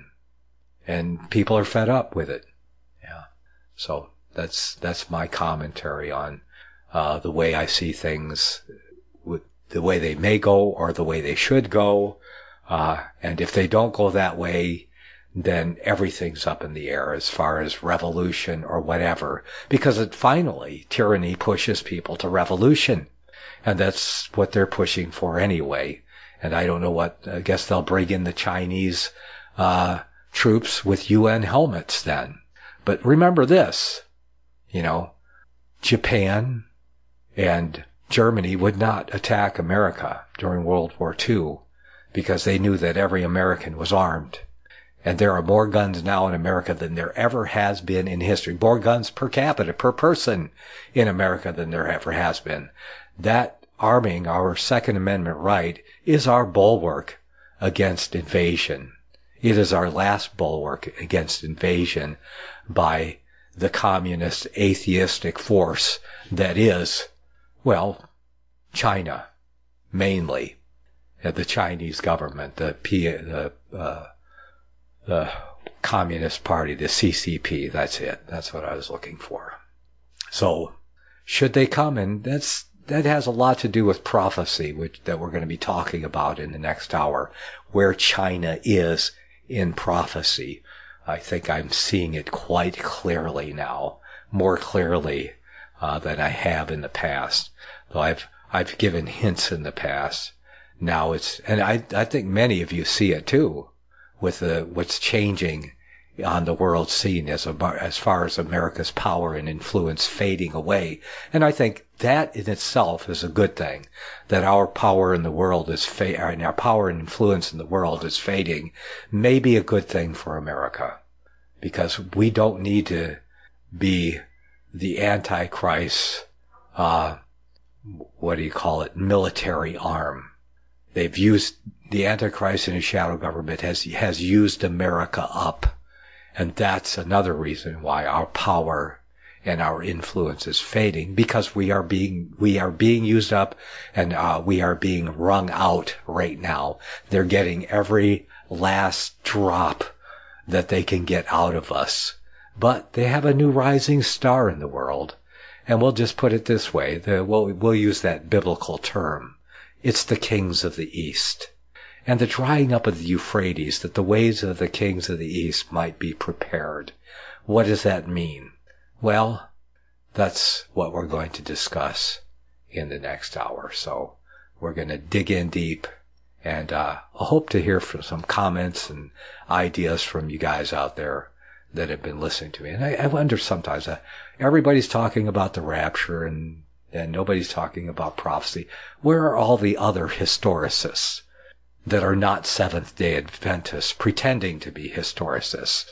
S1: and people are fed up with it. Yeah. So that's that's my commentary on uh, the way I see things, with the way they may go or the way they should go. Uh, and if they don't go that way, then everything's up in the air as far as revolution or whatever. Because it finally, tyranny pushes people to revolution. And that's what they're pushing for anyway. And I don't know what, I guess they'll bring in the Chinese uh, troops with U N helmets then. But remember this, you know, Japan and Germany would not attack America during World War Two because they knew that every American was armed. And there are more guns now in America than there ever has been in history. More guns per capita, per person in America than there ever has been. That arming our Second Amendment right is our bulwark against invasion. It is our last bulwark against invasion by the communist atheistic force that is, well, China, mainly. The Chinese government, the P, the, uh, the Communist Party, the C C P, that's it. That's what I was looking for. So, should they come, and that's, that has a lot to do with prophecy, which, that we're going to be talking about in the next hour, where China is in prophecy. I think I'm seeing it quite clearly now, more clearly uh, than I have in the past. Though I've I've given hints in the past. Now it's, and I I think many of you see it too, with the what's changing on the world scene as a, as far as America's power and influence fading away. And I think that in itself is a good thing, that our power in the world is fa- and our power and influence in the world is fading, may be a good thing for America, because we don't need to be the Antichrist, uh, what do you call it, military arm. They've used, the Antichrist and his shadow government has, has used America up. And that's another reason why our power and our influence is fading, because we are being, we are being used up, and uh, we are being wrung out right now. They're getting every last drop that they can get out of us. But they have a new rising star in the world. And we'll just put it this way, the, we'll, we'll use that biblical term. It's the kings of the East. And the drying up of the Euphrates, that the ways of the kings of the East might be prepared. What does that mean? Well, that's what we're going to discuss in the next hour. So we're going to dig in deep, and uh, I hope to hear from some comments and ideas from you guys out there that have been listening to me. And I, I wonder sometimes, uh, everybody's talking about the rapture, and, and nobody's talking about prophecy. Where are all the other historicists that are not Seventh-day Adventists pretending to be historicists?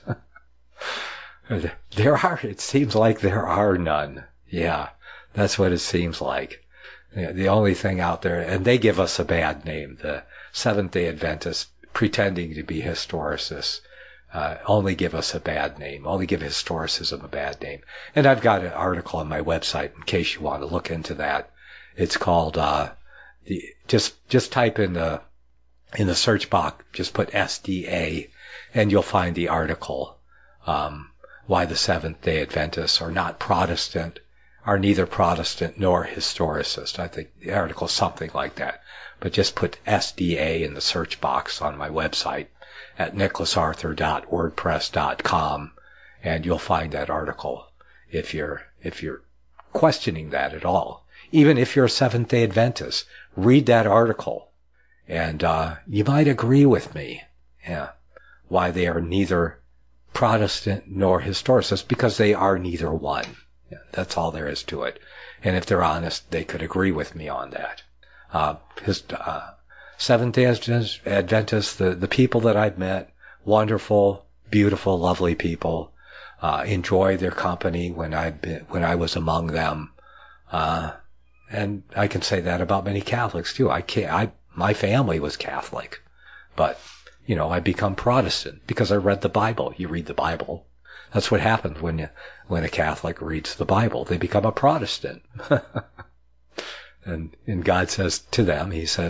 S1: There are, it seems like there are none. Yeah, that's what it seems like. The only thing out there, and they give us a bad name, the Seventh-day Adventists pretending to be historicists, uh, only give us a bad name, only give historicism a bad name. And I've got an article on my website in case you want to look into that. It's called, uh, the, just, just type in the, in the search box, just put S D A, and you'll find the article, um, why the Seventh-day Adventists are not Protestant, are neither Protestant nor historicist. I think the article's something like that. But just put S D A in the search box on my website at nicholas arthur dot wordpress dot com, and you'll find that article if you're, if you're questioning that at all. Even if you're a Seventh-day Adventist, read that article. And uh, you might agree with me, yeah, why they are neither Protestant nor historicist, because they are neither one. Yeah, that's all there is to it. And if they're honest, they could agree with me on that. Uh, his, uh, Seventh-day Adventists, the, the people that I've met, wonderful, beautiful, lovely people, uh, enjoy their company when I've been, when I was among them. Uh, and I can say that about many Catholics too. I can't, I, my family was Catholic, but, you know, I become Protestant because I read the Bible. You read the Bible. That's what happens when you, when a Catholic reads the Bible. They become a Protestant. and, and God says to them, he says,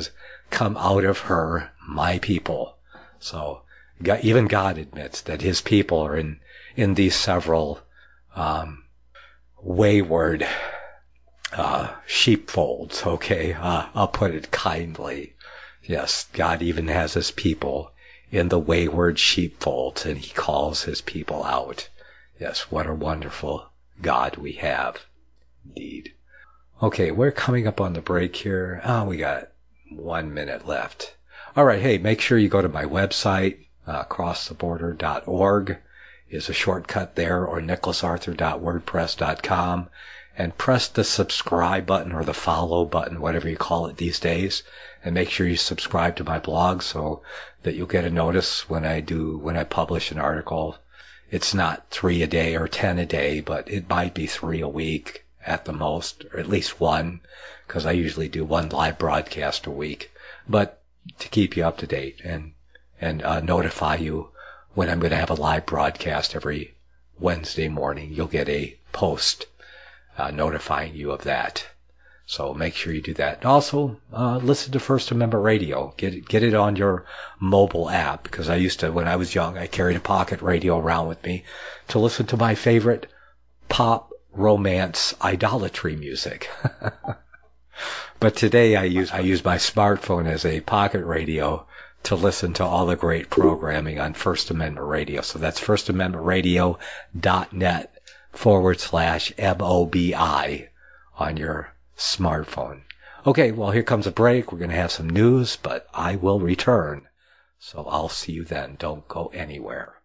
S1: come out of her my people. So God, even God admits that his people are in, in these several um, wayward uh, sheepfolds, okay? Uh, I'll put it kindly. Yes, God even has his people in the wayward sheepfolds, and he calls his people out. Yes, what a wonderful God we have. Indeed. Okay, we're coming up on the break here. Oh, we got one minute left. All right, hey, make sure you go to my website, uh, cross the border dot org is a shortcut there, or nicholas arthur dot wordpress dot com, and press the subscribe button or the follow button, whatever you call it these days, and make sure you subscribe to my blog so that you'll get a notice when I do, when I publish an article. It's not three a day or ten a day, but it might be three a week at the most, or at least one, because I usually do one live broadcast a week. But to keep you up to date and and uh, notify you when I'm going to have a live broadcast every Wednesday morning, you'll get a post uh, notifying you of that. So make sure you do that. And also, uh, listen to First Amendment Radio. Get it, get it on your mobile app, because I used to, when I was young, I carried a pocket radio around with me to listen to my favorite pop, romance, idolatry music. But today I use, I use my smartphone as a pocket radio to listen to all the great programming on First Amendment Radio. So that's first amendment radio dot net forward slash M O B I on your smartphone. Okay, well, here comes a break. We're going to have some news, but I will return. So I'll see you then. Don't go anywhere.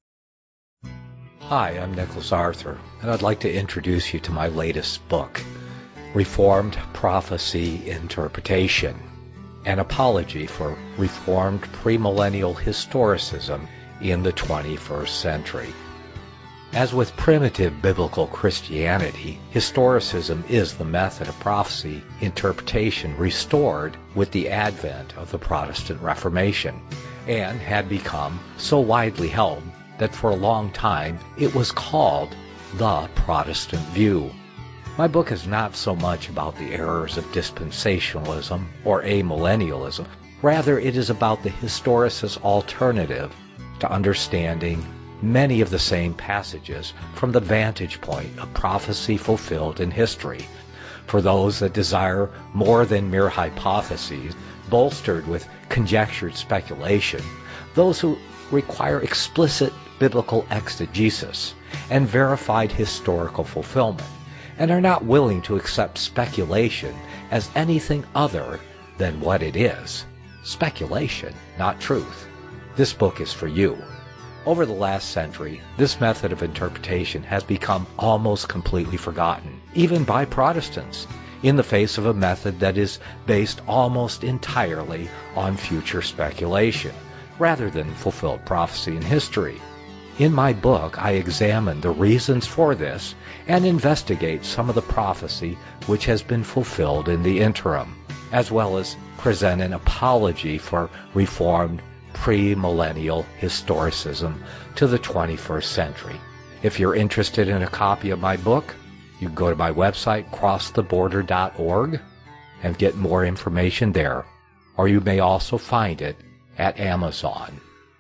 S1: Hi, I'm Nicholas Arthur, and I'd like to introduce you to my latest book, Reformed Prophecy Interpretation, an apology for Reformed premillennial historicism in the twenty-first century. As with primitive biblical Christianity, historicism is the method of prophecy interpretation restored with the advent of the Protestant Reformation, and had become so widely held that for a long time it was called the Protestant view. My book is not so much about the errors of dispensationalism or amillennialism. Rather, it is about the historicist alternative to understanding many of the same passages from the vantage point of prophecy fulfilled in history. For those that desire more than mere hypotheses, bolstered with conjectured speculation, those who require explicit biblical exegesis and verified historical fulfillment, and are not willing to accept speculation as anything other than what it is. Speculation, not truth. This book is for you. Over the last century, this method of interpretation has become almost completely forgotten, even by Protestants, in the face of a method that is based almost entirely on future speculation, rather than fulfilled prophecy in history. In my book, I examine the reasons for this and investigate some of the prophecy which has been fulfilled in the interim, as well as present an apology for Reformed premillennial historicism to the twenty-first century. If you're interested in a copy of my book, you can go to my website, cross the border dot org, and get more information there. Or you may also find it at Amazon.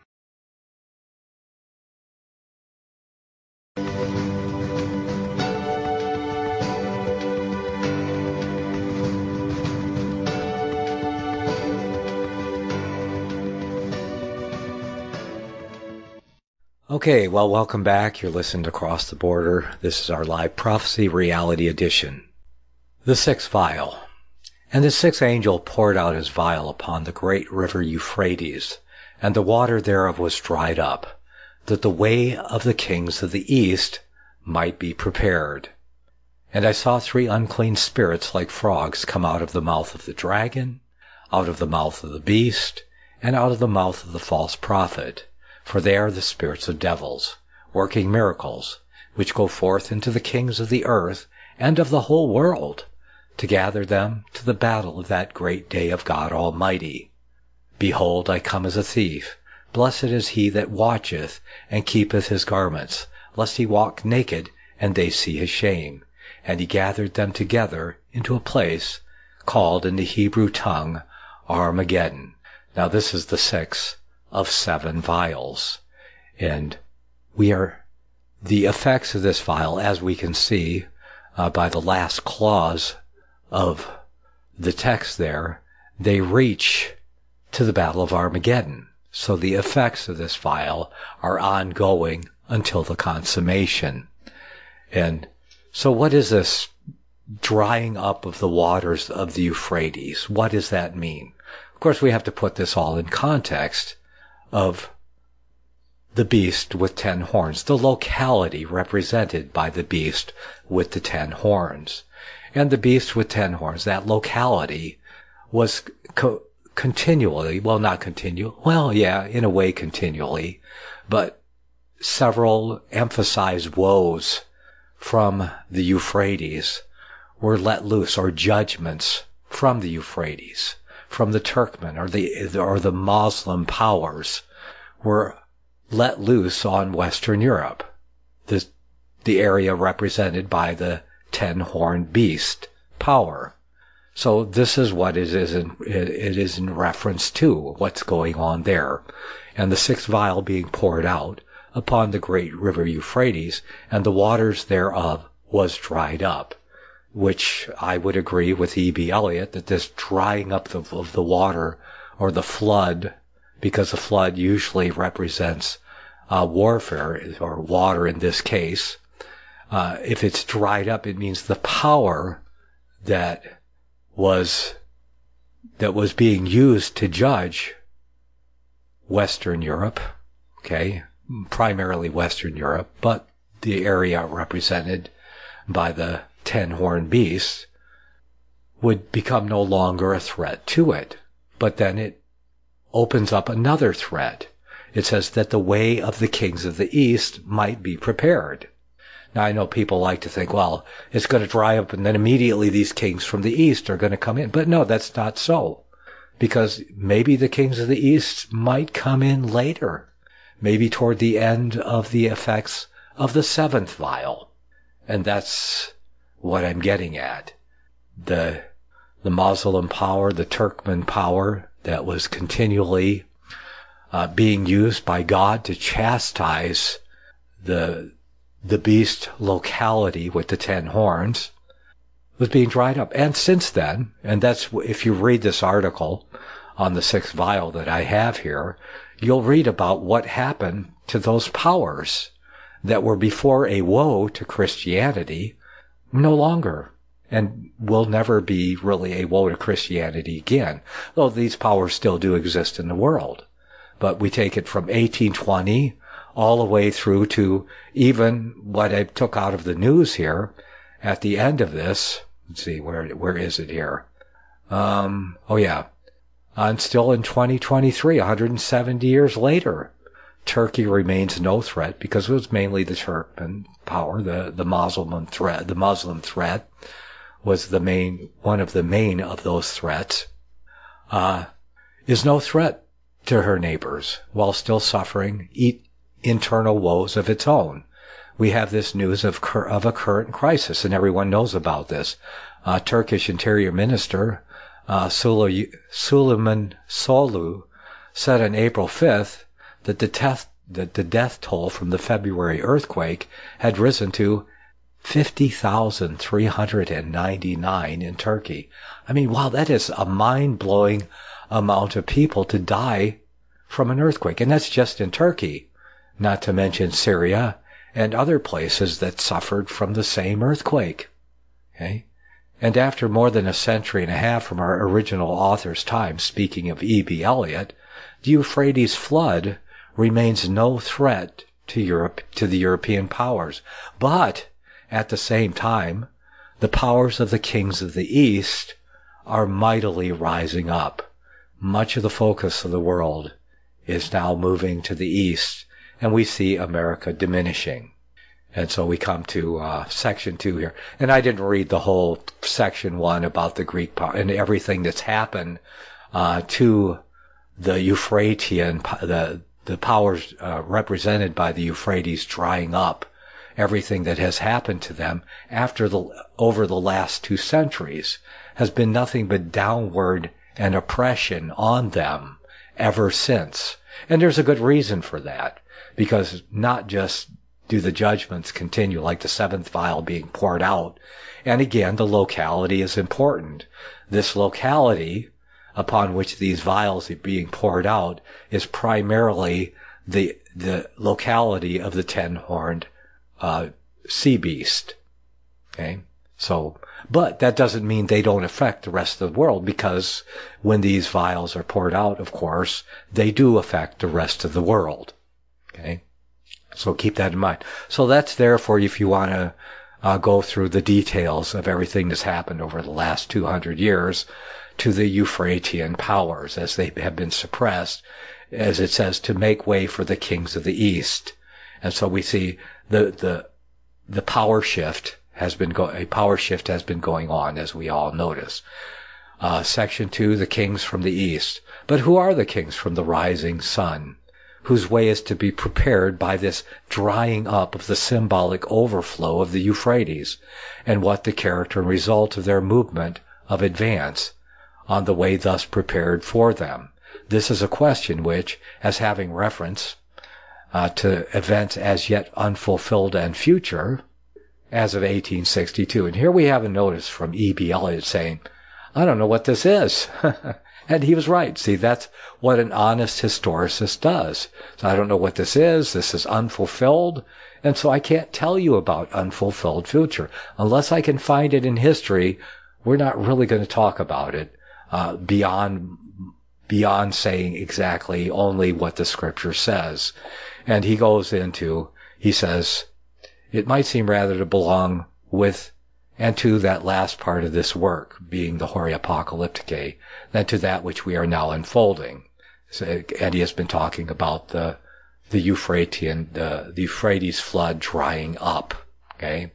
S1: Okay, well, welcome back. You're listening to Cross the Border. This is our live prophecy reality edition. The sixth vial. And the sixth angel poured out his vial upon the great river Euphrates, and the water thereof was dried up, that the way of the kings of the east might be prepared. And I saw three unclean spirits like frogs come out of the mouth of the dragon, out of the mouth of the beast, and out of the mouth of the false prophet. For they are the spirits of devils, working miracles, which go forth into the kings of the earth and of the whole world, to gather them to the battle of that great day of God Almighty. Behold, I come as a thief. Blessed is he that watcheth and keepeth his garments, lest he walk naked, and they see his shame. And he gathered them together into a place called in the Hebrew tongue Armageddon. Now this is the sixth of seven vials. And we are, the effects of this vial, as we can see uh, by the last clause of the text there, they reach to the Battle of Armageddon. So the effects of this vial are ongoing until the consummation. And so what is this drying up of the waters of the Euphrates? What does that mean? Of course, we have to put this all in context of the beast with ten horns, the locality represented by the beast with the ten horns. And the beast with ten horns, that locality, was co- continually, well, not continual, well, yeah, in a way continually, but several emphasized woes from the Euphrates were let loose, or judgments from the Euphrates, from the Turkmen or the or the Muslim powers were let loose on Western Europe, the, the area represented by the ten-horned beast power. So this is what it is in, it is in reference to, what's going on there. And the sixth vial being poured out upon the great river Euphrates, and the waters thereof was dried up, which I would agree with E B Elliott that this drying up of, of the water, or the flood, because the flood usually represents uh, warfare, or water in this case. Uh, if it's dried up, it means the power that was that was being used to judge Western Europe, okay, primarily Western Europe, but the area represented by the ten-horned beast would become no longer a threat to it. But then it opens up another threat. It says that the way of the kings of the east might be prepared. Now, I know people like to think, well, it's going to dry up and then immediately these kings from the east are going to come in. But no, that's not so. Because maybe the kings of the east might come in later. Maybe toward the end of the effects of the seventh vial. And that's what I'm getting at. The, the Muslim power, the Turkmen power that was continually uh, being used by God to chastise the the beast locality with the ten horns, was being dried up. And since then, and that's, if you read this article on the sixth vial that I have here, you'll read about what happened to those powers that were before a woe to Christianity, no longer, and will never be really a woe to Christianity again, though these powers still do exist in the world. But we take it from eighteen twenty all the way through to even what I took out of the news here at the end of this. Let's see, where where is it here? Um, oh yeah, and still in twenty twenty-three, one hundred seventy years later, Turkey remains no threat because it was mainly the Turkmen power, the the Muslim threat. The Muslim threat was the main one of the main of those threats. Uh, is no threat to her neighbors while still suffering eat internal woes of its own. We have this news of of a current crisis, and everyone knows about this. Uh, Turkish Interior Minister uh, Süleyman Soylu said on April fifth that the death that the death toll from the February earthquake had risen to fifty thousand three hundred ninety-nine in Turkey. I mean, wow, that is a mind-blowing amount of people to die from an earthquake, and that's just in Turkey. Not to mention Syria and other places that suffered from the same earthquake. Okay? And after more than a century and a half from our original author's time, speaking of E B Elliott, the Euphrates flood remains no threat to Europe, to the European powers. But at the same time, the powers of the kings of the East are mightily rising up. Much of the focus of the world is now moving to the East, and we see America diminishing. And so we come to uh, section two here. And I didn't read the whole section one about the Greek power and everything that's happened uh, to the Euphratian, the the powers uh, represented by the Euphrates drying up, everything that has happened to them after the over the last two centuries has been nothing but downward and oppression on them ever since. And there's a good reason for that, because not just do the judgments continue like the seventh vial being poured out, and again, the locality is important. This locality upon which these vials are being poured out is primarily the the locality of the ten-horned uh, sea beast. Okay, so, but that doesn't mean they don't affect the rest of the world, because when these vials are poured out, of course, they do affect the rest of the world. Okay, so keep that in mind. So that's there for you if you want to uh, go through the details of everything that's happened over the last two hundred years to the Euphratian powers as they have been suppressed, as it says, to make way for the kings of the East. And so we see the the the power shift has been go- a power shift has been going on, as we all notice. Uh, section two, the kings from the East. But who are the kings from the rising sun, whose way is to be prepared by this drying up of the symbolic overflow of the Euphrates, and what the character and result of their movement of advance on the way thus prepared for them? This is a question which, as having reference uh, to events as yet unfulfilled and future, as of eighteen sixty-two. And here we have a notice from E B Elliott saying, I don't know what this is. And he was right. See, that's what an honest historicist does. So I don't know what this is. This is unfulfilled. And so I can't tell you about unfulfilled future. Unless I can find it in history, we're not really going to talk about it uh, beyond beyond saying exactly only what the scripture says. And he goes into, he says, it might seem rather to belong with and to that last part of this work, being the Horia Apocalypticae, than to that which we are now unfolding. So, and he has been talking about the the Euphratian, the, the Euphrates flood drying up. Okay,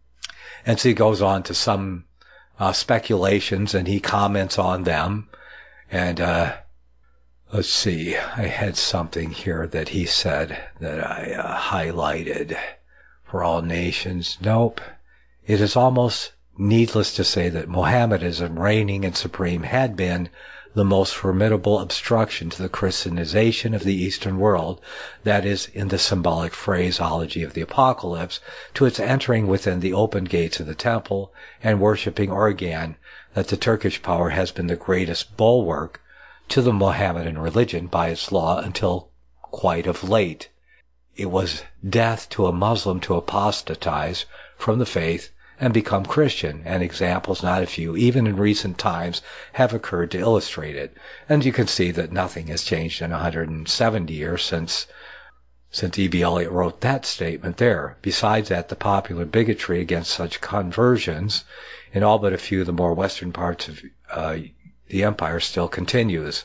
S1: and so he goes on to some uh, speculations, and he comments on them. And uh, let's see, I had something here that he said that I uh, highlighted for all nations. Nope. It is almost needless to say that Mohammedanism, reigning and supreme, had been the most formidable obstruction to the Christianization of the Eastern world, that is, in the symbolic phraseology of the Apocalypse, to its entering within the open gates of the temple and worshipping Organ, that the Turkish power has been the greatest bulwark to the Mohammedan religion by its law until quite of late. It was death to a Muslim to apostatize from the faith and become Christian, and examples, not a few, even in recent times, have occurred to illustrate it. And you can see that nothing has changed in one hundred seventy years since since E B Elliott wrote that statement there. Besides that, the popular bigotry against such conversions in all but a few of the more western parts of uh, the empire still continues.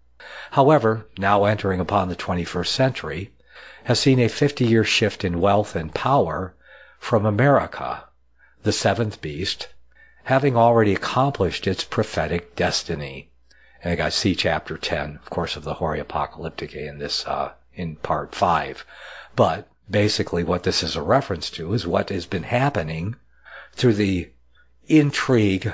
S1: However, now entering upon the twenty-first century, has seen a fifty-year shift in wealth and power from America, the seventh beast, having already accomplished its prophetic destiny. And I got see chapter ten, of course, of the Horia Apocalypticae in this, uh, in part five. But basically what this is a reference to is what has been happening through the intrigue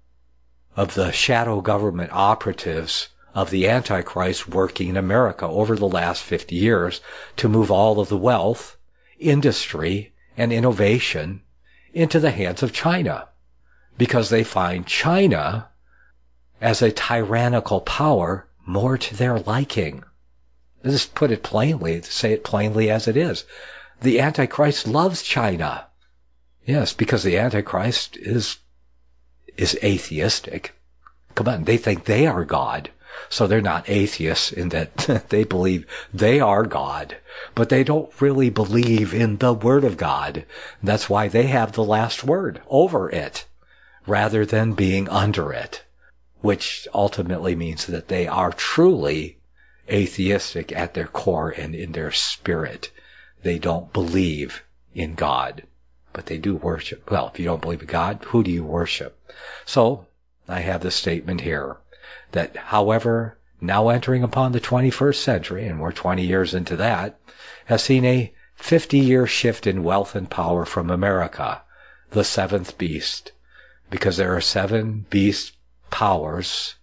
S1: of the shadow government operatives of the Antichrist working in America over the last fifty years to move all of the wealth, industry, and innovation into the hands of China, because they find China as a tyrannical power more to their liking. Just put it plainly, to say it plainly as it is. The Antichrist loves China. Yes, because the Antichrist is is atheistic. Come on, they think they are God. So they're not atheists in that they believe they are God, but they don't really believe in the Word of God. That's why they have the last word over it, rather than being under it, which ultimately means that they are truly atheistic at their core and in their spirit. They don't believe in God, but they do worship. Well, if you don't believe in God, who do you worship? So I have the statement here, that, however, now entering upon the twenty-first century, and we're twenty years into that, has seen a fifty-year shift in wealth and power from America, the seventh beast, because there are seven beast powers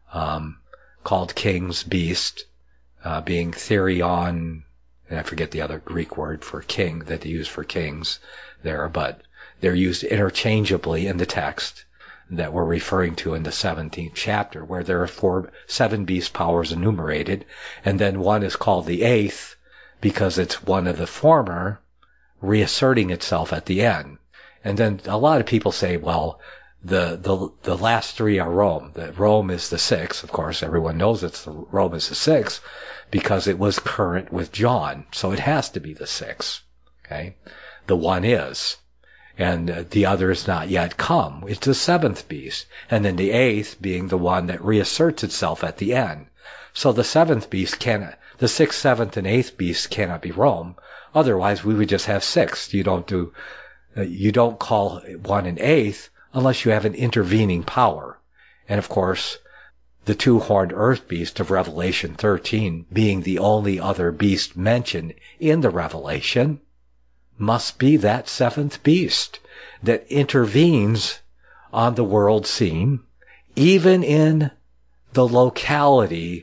S1: um, called King's Beast, uh, being Therion, and I forget the other Greek word for king that they use for kings there, but they're used interchangeably in the text that we're referring to in the seventeenth chapter, where there are four, seven beast powers enumerated, and then one is called the eighth because it's one of the former reasserting itself at the end. And then a lot of people say, well, the the the last three are Rome. That Rome is the sixth. Of course, everyone knows it's the, Rome is the sixth because it was current with John, so it has to be the sixth. Okay, the one is. And the other is not yet come. It's the seventh beast. And then the eighth being the one that reasserts itself at the end. So the seventh beast cannot, the sixth, seventh, and eighth beast cannot be Rome. Otherwise, we would just have six. You don't do, uh, you don't call one an eighth unless you have an intervening power. And of course, the two-horned earth beast of Revelation thirteen being the only other beast mentioned in the Revelation, must be that seventh beast that intervenes on the world scene, even in the locality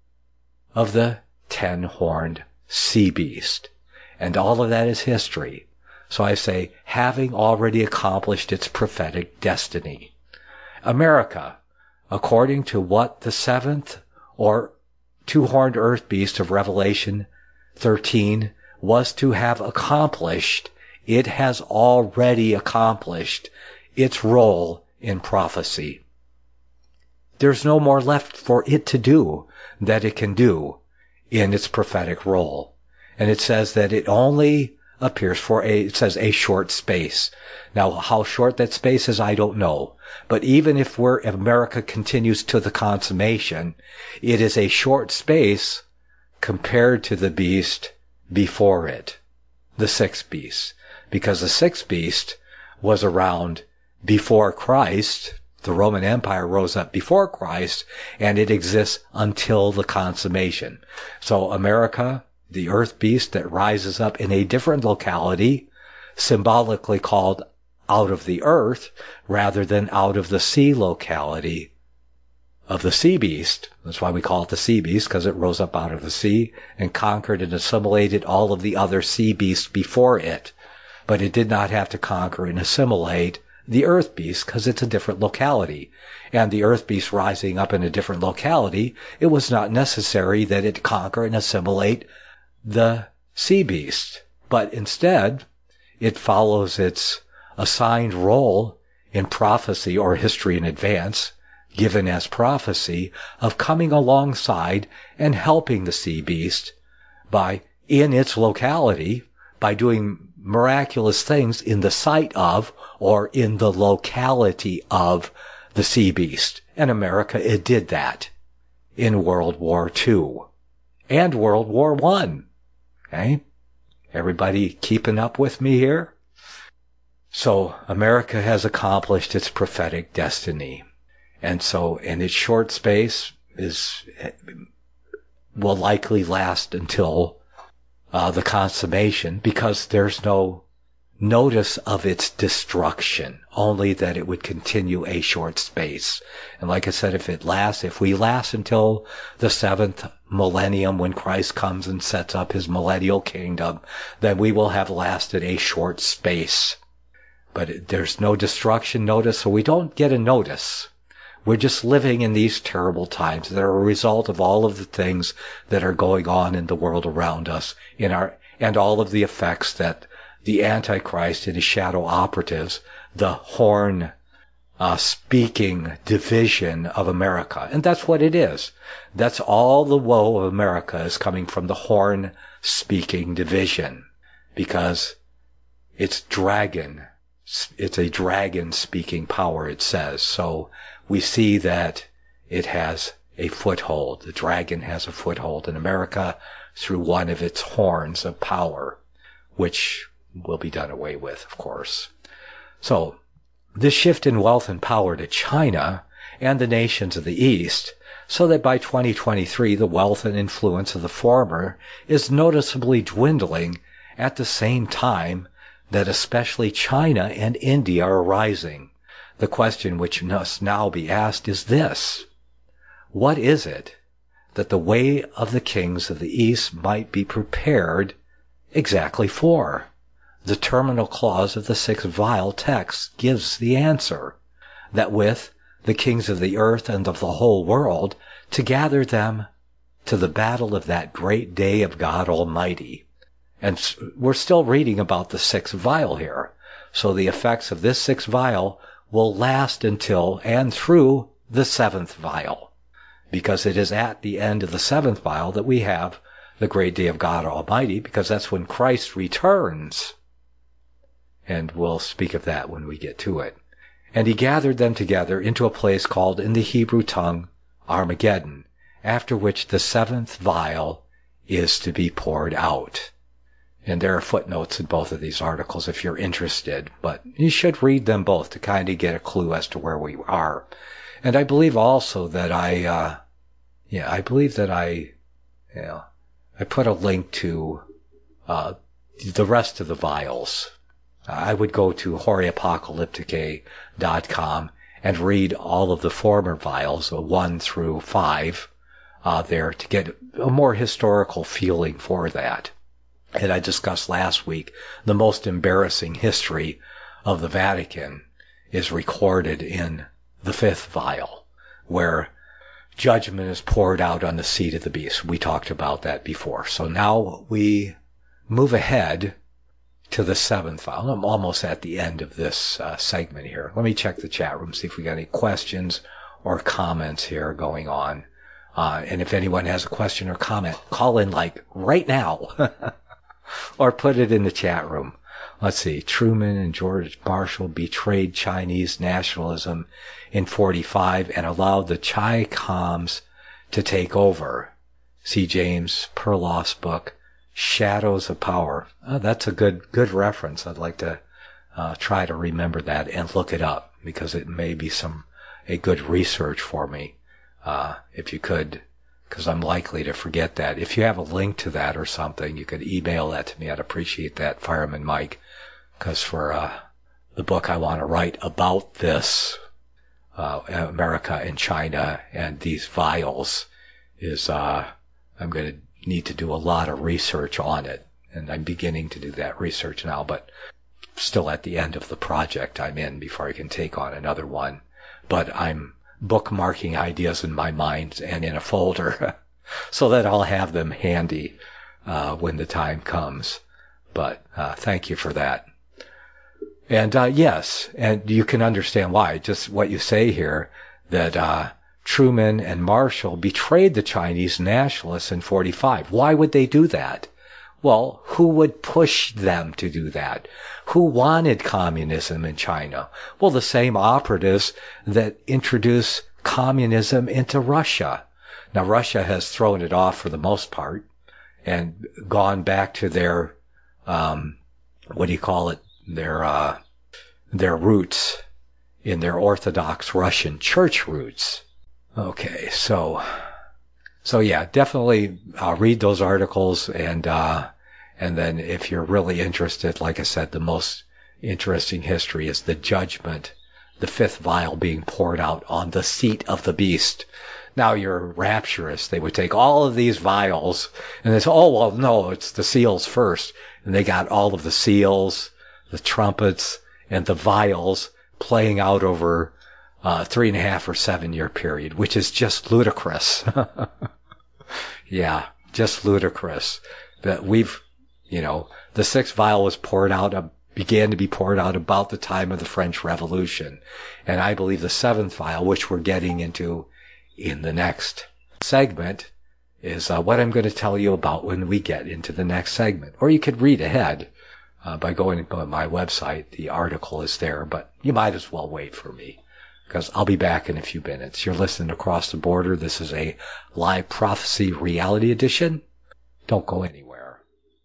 S1: of the ten-horned sea beast. And all of that is history. So I say, having already accomplished its prophetic destiny. America, according to what the seventh or two-horned earth beast of Revelation thirteen was to have accomplished, it has already accomplished its role in prophecy. There's no more left for it to do that it can do in its prophetic role. And it says that it only appears for a, it says a short space. Now, how short that space is, I don't know. But even if we're, if America continues to the consummation, it is a short space compared to the beast before it, the sixth beast, because the sixth beast was around before Christ. The Roman Empire rose up before Christ, and it exists until the consummation. So America, the earth beast that rises up in a different locality, symbolically called out of the earth rather than out of the sea locality of the sea beast. That's why we call it the sea beast, because it rose up out of the sea and conquered and assimilated all of the other sea beasts before it. But it did not have to conquer and assimilate the earth beast because it's a different locality. And the earth beast rising up in a different locality, it was not necessary that it conquer and assimilate the sea beast. But instead, it follows its assigned role in prophecy or history in advance, given as prophecy, of coming alongside and helping the sea beast by, in its locality, by doing miraculous things in the sight of or in the locality of the sea beast. And America, it did that in World War Two and World War One. Okay? Everybody keeping up with me here? So America has accomplished its prophetic destiny. And so in its short space is will likely last until uh, the consummation, because there's no notice of its destruction, only that it would continue a short space. And like I said, if it lasts, if we last until the seventh millennium when Christ comes and sets up his millennial kingdom, then we will have lasted a short space. But there's no destruction notice, so we don't get a notice. We're just living in these terrible times that are a result of all of the things that are going on in the world around us, in our, and all of the effects that the Antichrist and his shadow operatives, the horn uh, speaking division of America. And that's what it is. That's all the woe of America is coming from the horn speaking division, because it's dragon. It's a dragon speaking power, it says. So we see that it has a foothold. The dragon has a foothold in America through one of its horns of power, which will be done away with, of course. So this shift in wealth and power to China and the nations of the East, so that by twenty twenty-three the wealth and influence of the former is noticeably dwindling at the same time that especially China and India are rising. The question which must now be asked is this: what is it that the way of the kings of the East might be prepared exactly for? The terminal clause of the sixth vial text gives the answer, that with the kings of the earth and of the whole world, to gather them to the battle of that great day of God Almighty. And we're still reading about the sixth vial here. So the effects of this sixth vial will last until and through the seventh vial, because it is at the end of the seventh vial that we have the great day of God Almighty, because that's when Christ returns. And we'll speak of that when we get to it. And he gathered them together into a place called in the Hebrew tongue Armageddon, after which the seventh vial is to be poured out. And there are footnotes in both of these articles if you're interested, but you should read them both to kind of get a clue as to where we are. And I believe also that I, uh, yeah, I believe that I, you know, I put a link to uh, the rest of the vials. I would go to Hori Apocalypticae dot com and read all of the former vials, one through five, uh, there to get a more historical feeling for that. And I discussed last week the most embarrassing history of the Vatican is recorded in the fifth vial, where judgment is poured out on the seat of the beast. We talked about that before. So now we move ahead to the seventh vial. I'm almost at the end of this uh, segment here. Let me check the chat room, see if we got any questions or comments here going on. Uh, and if anyone has a question or comment, call in like right now or put it in the chat room. Let's see. Truman and George Marshall betrayed Chinese nationalism in forty-five and allowed the Chi Coms to take over. See James Perloff's book, Shadows of Power. Oh, that's a good good reference. I'd like to uh, try to remember that and look it up, because it may be some a good research for me. Uh, if you could, because I'm likely to forget that. If you have a link to that or something, you could email that to me. I'd appreciate that, Fireman Mike, because for uh, the book I want to write about this, uh, America and China and these vials, is uh, I'm going to need to do a lot of research on it, and I'm beginning to do that research now, but still at the end of the project I'm in before I can take on another one. But I'm bookmarking ideas in my mind and in a folder so that I'll have them handy uh, when the time comes. But uh, thank you for that. And uh, yes, and you can understand why, just what you say here, that uh, Truman and Marshall betrayed the Chinese nationalists in forty-five. Why would they do that? Well, who would push them to do that? Who wanted communism in China? Well, the same operatives that introduced communism into Russia. Now, Russia has thrown it off for the most part and gone back to their, um, what do you call it, their, uh, their roots in their Orthodox Russian church roots. Okay, so, so yeah, definitely uh, read those articles, and uh, and then if you're really interested, like I said, the most interesting history is the judgment, the fifth vial being poured out on the seat of the beast. Now you're rapturous. They would take all of these vials and they say, oh, well, no, it's the seals first. And they got all of the seals, the trumpets, and the vials playing out over Uh, three and a half or seven year period, which is just ludicrous. Yeah, just ludicrous. That we've, you know, the sixth vial was poured out, uh, began to be poured out about the time of the French Revolution. And I believe the seventh vial, which we're getting into in the next segment, is uh, what I'm going to tell you about when we get into the next segment. Or you could read ahead uh, by going to my website. The article is there, but you might as well wait for me, because I'll be back in a few minutes. You're listening to Across the Border. This is a live prophecy reality edition. Don't go anywhere.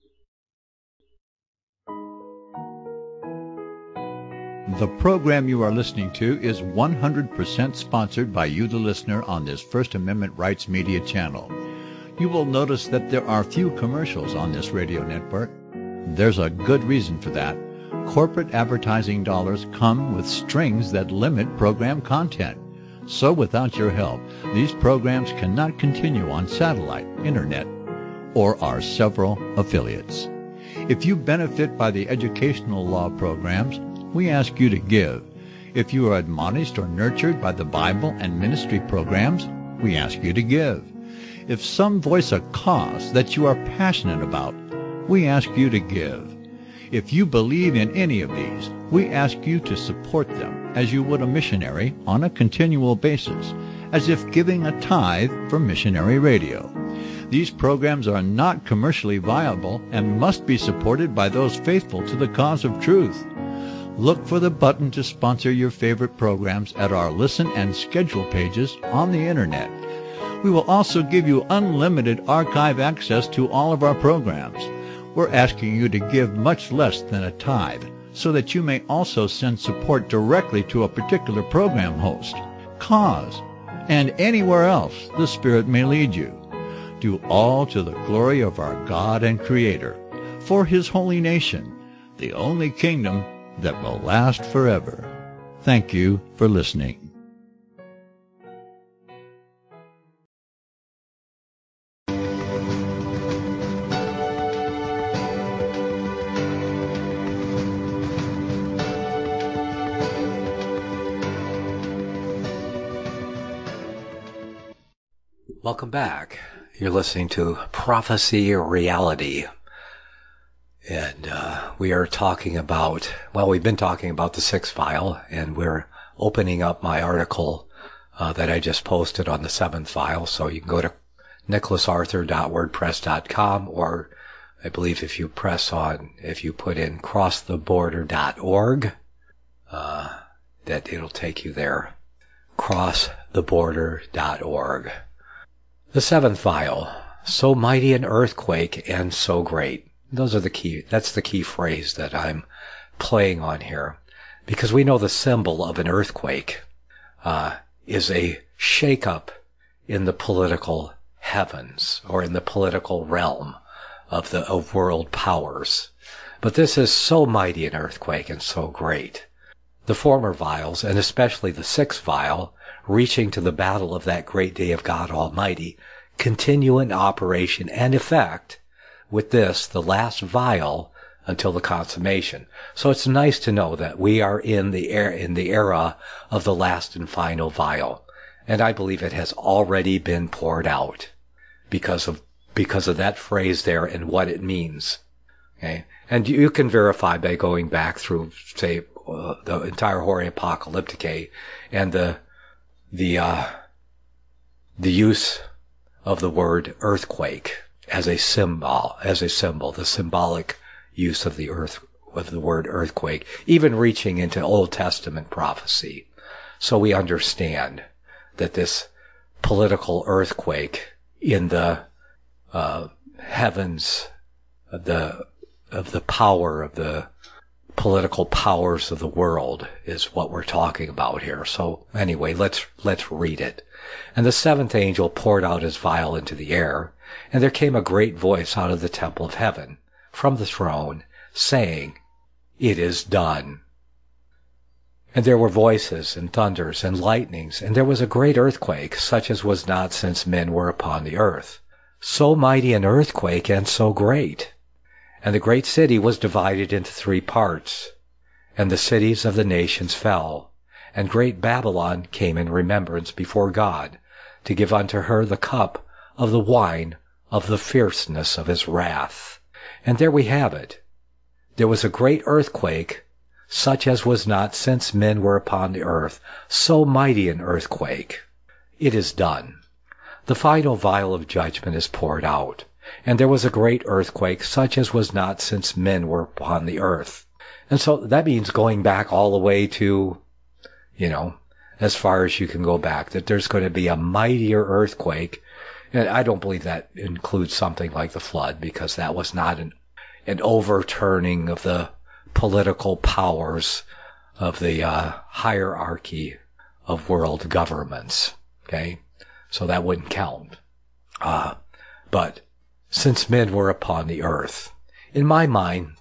S2: The program you are listening to is one hundred percent sponsored by you, the listener, on this First Amendment Rights Media channel. You will notice that there are few commercials on this radio network. There's a good reason for that. Corporate advertising dollars come with strings that limit program content. So without your help, these programs cannot continue on satellite, internet, or our several affiliates. If you benefit by the educational law programs, we ask you to give. If you are admonished or nurtured by the Bible and ministry programs, we ask you to give. If some voice a cause that you are passionate about, we ask you to give. If you believe in any of these, we ask you to support them as you would a missionary on a continual basis, as if giving a tithe for missionary radio. These programs are not commercially viable and must be supported by those faithful to the cause of truth. Look for the button to sponsor your favorite programs at our listen and schedule pages on the Internet. We will also give you unlimited archive access to all of our programs. We're asking you to give much less than a tithe so that you may also send support directly to a particular program host, cause, and anywhere else the Spirit may lead you. Do all to the glory of our God and Creator, for His holy nation, the only kingdom that will last forever. Thank you for listening.
S1: Welcome back. You're listening to Prophecy Reality. And uh, we are talking about, well, we've been talking about the sixth vial, and we're opening up my article uh, that I just posted on the seventh vial. So you can go to nicholas arthur dot wordpress dot com, or I believe if you press on, if you put in cross the border dot org, uh, that it'll take you there. cross the border dot org. The seventh vial, so mighty an earthquake and so great. Those are the key, that's the key phrase that I'm playing on here. Because we know the symbol of an earthquake uh, is a shake-up in the political heavens, or in the political realm of the of world powers. But this is so mighty an earthquake and so great. The former vials, and especially the sixth vial, reaching to the battle of that great day of God Almighty, continue in operation and effect with this, the last vial, until the consummation. So it's nice to know that we are in the era, in the era of the last and final vial. And I believe it has already been poured out because of because of that phrase there and what it means. Okay? And you can verify by going back through, say, uh, the entire Hori Apocalyptique and the the uh, the use of the word earthquake as a symbol, as a symbol, the symbolic use of the earth of the word earthquake, even reaching into Old Testament prophecy. So we understand that this political earthquake in the uh, heavens, of the of the power of the political powers of the world is what we're talking about here. So anyway, let's let's read it. And the seventh angel poured out his vial into the air, and there came a great voice out of the temple of heaven, from the throne, saying, "It is done." And there were voices, and thunders, and lightnings, and there was a great earthquake, such as was not since men were upon the earth. So mighty an earthquake, and so great. And the great city was divided into three parts, and the cities of the nations fell. And great Babylon came in remembrance before God, to give unto her the cup of the wine of the fierceness of his wrath. And there we have it. There was a great earthquake, such as was not since men were upon the earth, so mighty an earthquake. It is done. The final vial of judgment is poured out, and there was a great earthquake, such as was not since men were upon the earth. And so that means going back all the way to, you know, as far as you can go back, that there's going to be a mightier earthquake. And I don't believe that includes something like the flood, because that was not an, an overturning of the political powers of the uh, hierarchy of world governments. Okay? So that wouldn't count. Uh, but since men were upon the earth, in my mind,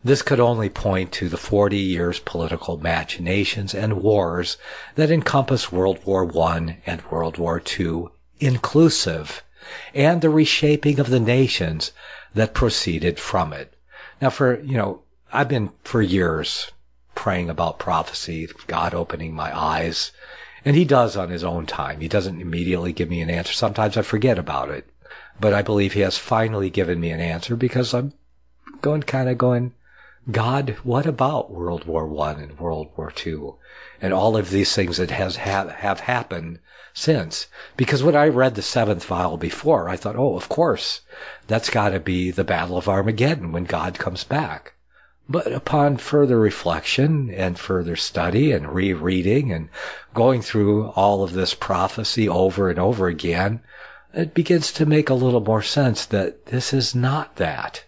S1: This could only point to the forty years political machinations and wars that encompass World War One and World War Two inclusive, and the reshaping of the nations that proceeded from it. Now, for, you know, I've been for years praying about prophecy, God opening my eyes, and He does on His own time. He doesn't immediately give me an answer. Sometimes I forget about it, but I believe He has finally given me an answer because I'm going, kind of going, God, what about World War One and World War Two and all of these things that has have, have happened since? Because when I read the seventh vial before, I thought, oh, of course, that's got to be the Battle of Armageddon when God comes back. But upon further reflection and further study and rereading and going through all of this prophecy over and over again, it begins to make a little more sense that this is not that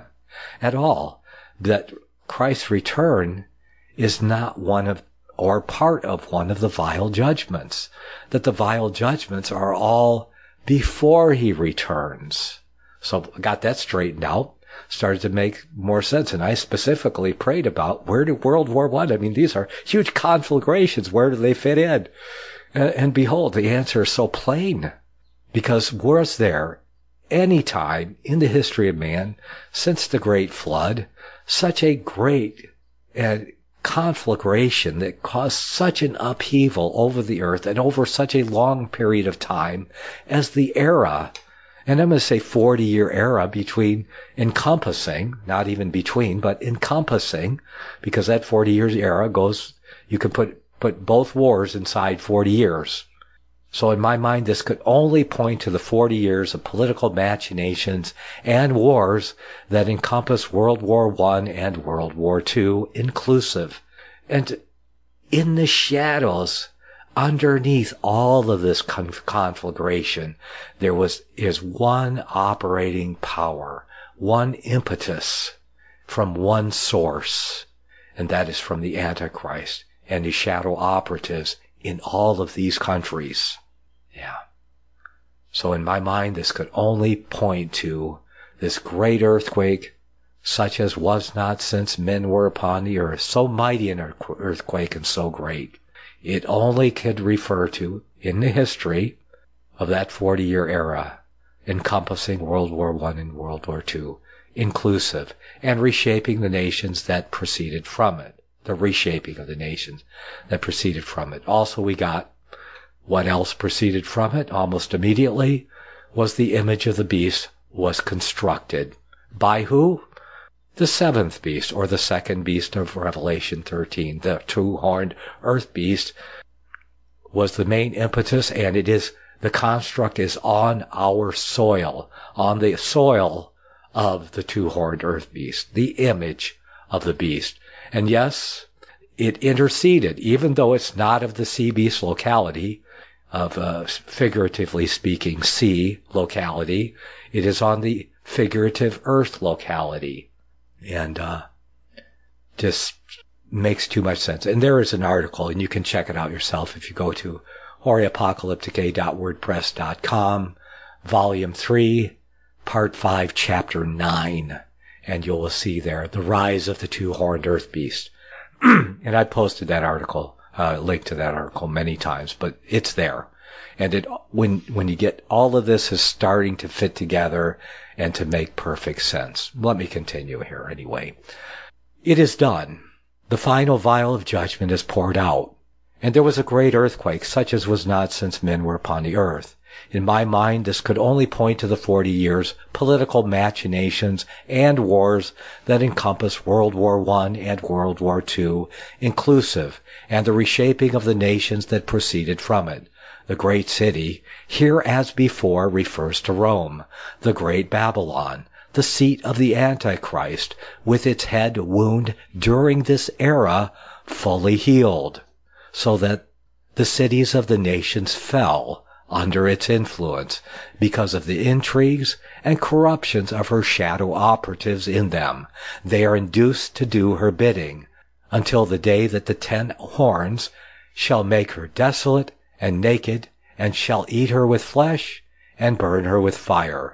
S1: at all. That Christ's return is not one of, or part of one of the vial judgments. That the vial judgments are all before He returns. So I got that straightened out. Started to make more sense. And I specifically prayed about, where did World War One? I? I mean, these are huge conflagrations. Where do they fit in? And, and behold, the answer is so plain. Because was there any time in the history of man since the Great Flood such a great uh, conflagration that caused such an upheaval over the earth and over such a long period of time as the era, and I'm going to say forty-year era between encompassing, not even between, but encompassing, because that forty years era goes, you can put, put both wars inside forty years. So in my mind, this could only point to the forty years of political machinations and wars that encompass World War One and World War Two inclusive. And in the shadows, underneath all of this conflagration, there was is one operating power, one impetus from one source, and that is from the Antichrist and his shadow operatives in all of these countries. Yeah. So in my mind, this could only point to this great earthquake, such as was not since men were upon the earth, so mighty an earthquake and so great. It only could refer to, in the history of that forty-year era, encompassing World War One and World War Two, inclusive, and reshaping the nations that proceeded from it. The reshaping of the nations that proceeded from it. Also, we got what else proceeded from it almost immediately was the image of the beast was constructed. By who? The seventh beast, or the second beast of Revelation thirteen. The two-horned earth beast was the main impetus, and it is, the construct is on our soil, on the soil of the two-horned earth beast, the image of the beast. And yes, it interceded, even though it's not of the sea beast locality, of uh, figuratively speaking sea locality, it is on the figurative earth locality. And uh, just makes too much sense. And there is an article, and you can check it out yourself if you go to hori apocalypticae dot wordpress dot com, Volume three, Part five, Chapter nine. And you will see there the rise of the two-horned earth beast. And I posted that article, uh, link to that article many times, but it's there. And it, when, when you get all of this is starting to fit together and to make perfect sense. Let me continue here anyway. It is done. The final vial of judgment is poured out. And there was a great earthquake, such as was not since men were upon the earth. In my mind, this could only point to the forty years political machinations and wars that encompass World War One and World War Two inclusive, and the reshaping of the nations that proceeded from it. The great city, here as before, refers to Rome, the great Babylon, the seat of the Antichrist, with its head wound during this era fully healed, so that the cities of the nations fell under its influence because of the intrigues and corruptions of her shadow operatives in them. They are induced to do her bidding until the day that the ten horns shall make her desolate and naked, and shall eat her with flesh and burn her with fire.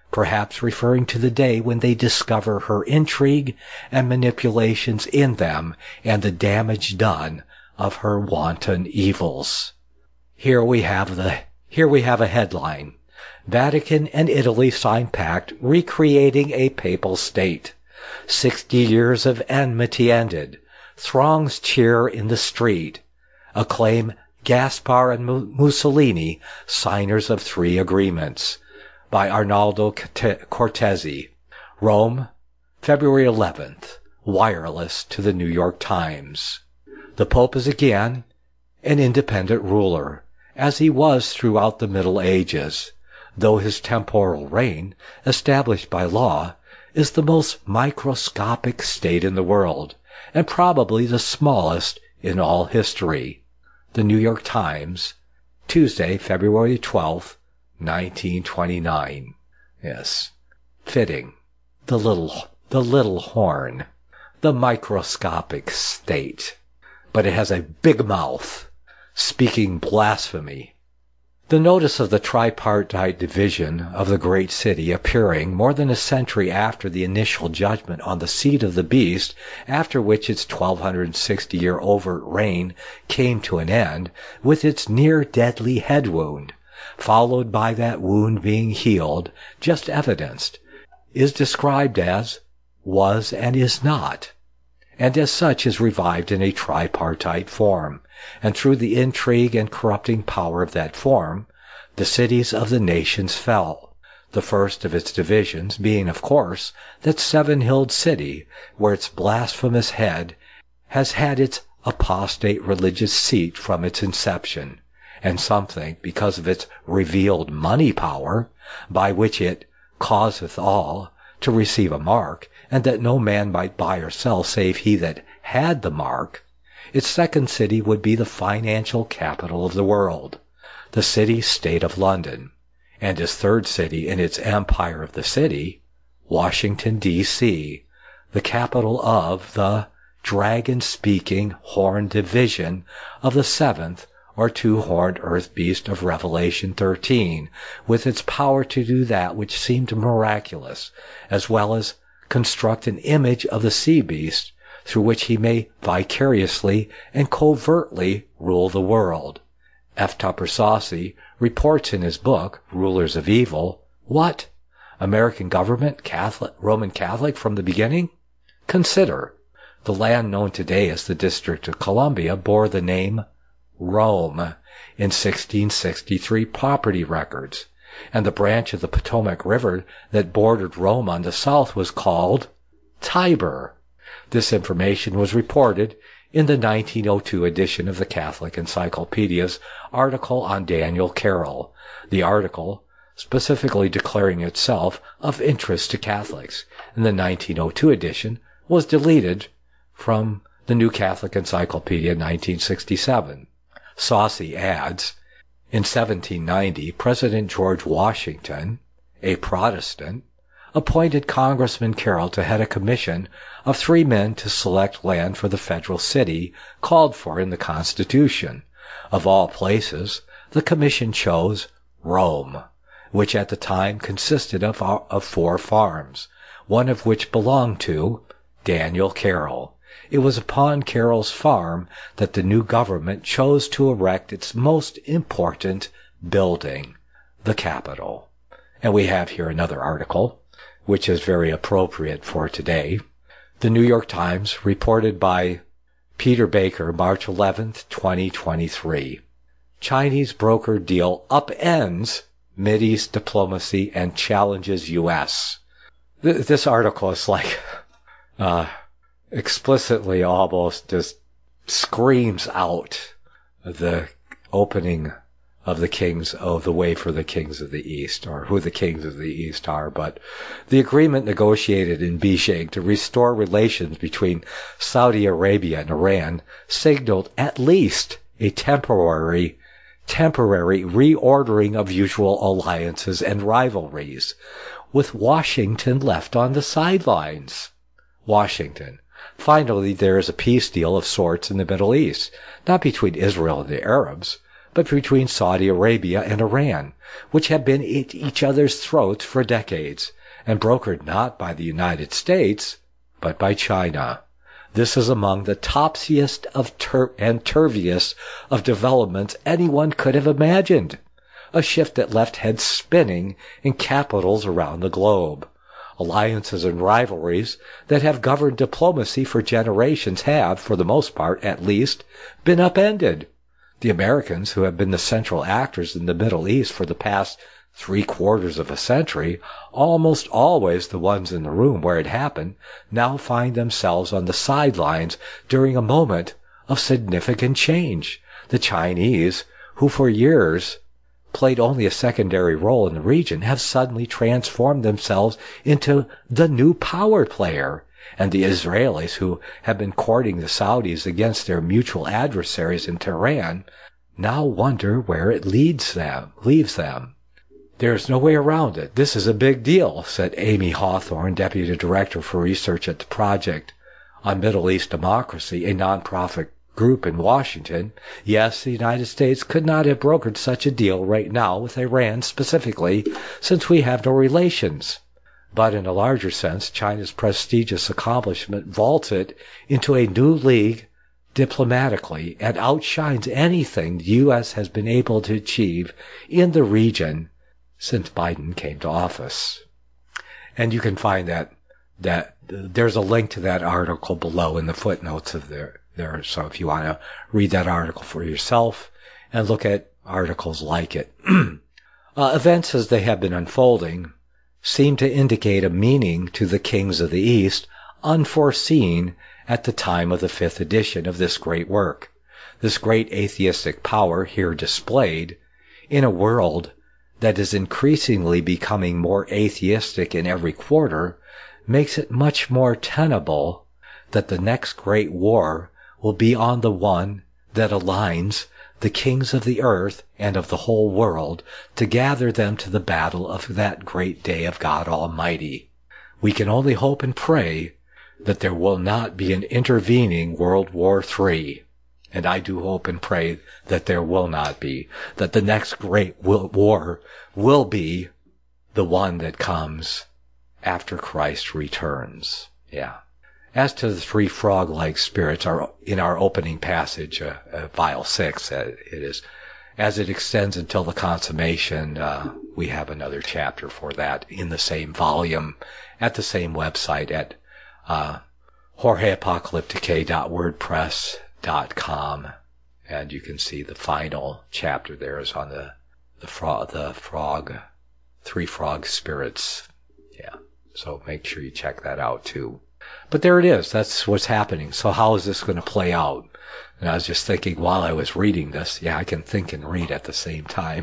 S1: perhaps referring to the day when they discover her intrigue and manipulations in them and the damage done of her wanton evils. Here we have the here we have a headline. Vatican and Italy sign pact recreating a papal state. Sixty years of enmity ended. Throngs cheer in the street. Acclaim Gaspar and Mussolini, signers of three agreements. By Arnaldo Cortese. Rome, February eleventh. Wireless to the New York Times. The Pope is again an independent ruler, as he was throughout the Middle Ages, though his temporal reign, established by law, is the most microscopic state in the world, and probably the smallest in all history. The New York Times, Tuesday, February twelfth, nineteen twenty-nine. Yes, fitting. The little, the little horn. The microscopic state. But it has a big mouth, speaking blasphemy. The notice of the tripartite division of the great city appearing more than a century after the initial judgment on the seat of the beast, after which its twelve sixty-year overt reign came to an end with its near-deadly head wound, followed by that wound being healed, just evidenced, is described as was and is not, and as such is revived in a tripartite form, and through the intrigue and corrupting power of that form, the cities of the nations fell, the first of its divisions being, of course, that seven-hilled city, where its blasphemous head has had its apostate religious seat from its inception, and something, because of its revealed money power, by which it causeth all to receive a mark, and that no man might buy or sell save he that had the mark, its second city would be the financial capital of the world, the city-state of London, and its third city in its empire of the city, Washington, D C, the capital of the dragon-speaking horned division of the seventh or two-horned earth beast of Revelation thirteen, with its power to do that which seemed miraculous, as well as construct an image of the sea beast, through which he may vicariously and covertly rule the world. F. Tupper Saucy reports in his book, Rulers of Evil, what? American government, Catholic, Roman Catholic from the beginning? Consider, the land known today as the District of Columbia bore the name Rome in sixteen sixty-three property records, and the branch of the Potomac River that bordered Rome on the south was called Tiber. This information was reported in the nineteen oh two edition of the Catholic Encyclopedia's article on Daniel Carroll, the article specifically declaring itself of interest to Catholics. In the nineteen oh two edition was deleted from the New Catholic Encyclopedia nineteen sixty-seven. Saucy adds, in seventeen ninety, President George Washington, a Protestant, appointed Congressman Carroll to head a commission of three men to select land for the federal city called for in the Constitution. Of all places, the commission chose Rome, which at the time consisted of, of four farms, one of which belonged to Daniel Carroll. It was upon Carroll's farm that the new government chose to erect its most important building, the Capitol. And we have here another article, which is very appropriate for today. The New York Times, reported by Peter Baker, March eleventh, twenty twenty-three. Chinese broker deal upends Mideast diplomacy and challenges U S. Th- this article is like uh, explicitly almost just screams out the opening of the kings of the way for the kings of the East, or who the kings of the East are. But the agreement negotiated in Beijing to restore relations between Saudi Arabia and Iran signaled at least a temporary temporary reordering of usual alliances and rivalries, with Washington left on the sidelines. Washington. Finally, there is a peace deal of sorts in the Middle East, not between Israel and the Arabs, but between Saudi Arabia and Iran, which have been at each other's throats for decades, and brokered not by the United States, but by China. This is among the topsiest of tur- and turviest of developments anyone could have imagined. A shift that left heads spinning in capitals around the globe. Alliances and rivalries that have governed diplomacy for generations have, for the most part at least, been upended. The Americans, who have been the central actors in the Middle East for the past three quarters of a century, almost always the ones in the room where it happened, now find themselves on the sidelines during a moment of significant change. The Chinese, who for years played only a secondary role in the region, have suddenly transformed themselves into the new power player. And the Israelis, who have been courting the Saudis against their mutual adversaries in Tehran, now wonder where it leads them, leaves them. There's no way around it. This is a big deal, said Amy Hawthorne, Deputy Director for Research at the Project on Middle East Democracy, a nonprofit group in Washington. Yes, the United States could not have brokered such a deal right now with Iran specifically, since we have no relations. But in a larger sense, China's prestigious accomplishment vaults it into a new league diplomatically and outshines anything the U S has been able to achieve in the region since Biden came to office. And you can find that that there's a link to that article below in the footnotes of there. there. So if you want to read that article for yourself and look at articles like it. uh, events as they have been unfolding seem to indicate a meaning to the kings of the East unforeseen at the time of the fifth edition of this great work. This great atheistic power here displayed in a world that is increasingly becoming more atheistic in every quarter makes it much more tenable that the next great war will be on the one that aligns the kings of the earth and of the whole world to gather them to the battle of that great day of God Almighty. We can only hope and pray that there will not be an intervening World War Three. And I do hope and pray that there will not be, that the next great war will be the one that comes after Christ returns. Yeah. As to the three frog-like spirits, our, in our opening passage, uh, uh, Vial six, uh, it is, as it extends until the consummation, uh, we have another chapter for that in the same volume, at the same website at uh, Jorge Apocalyptique dot wordpress dot com, and you can see the final chapter there is on the the frog, the frog, three frog spirits. Yeah, so make sure you check that out too. But there it is. That's what's happening. So how is this going to play out? And I was just thinking while I was reading this, yeah, I can think and read at the same time.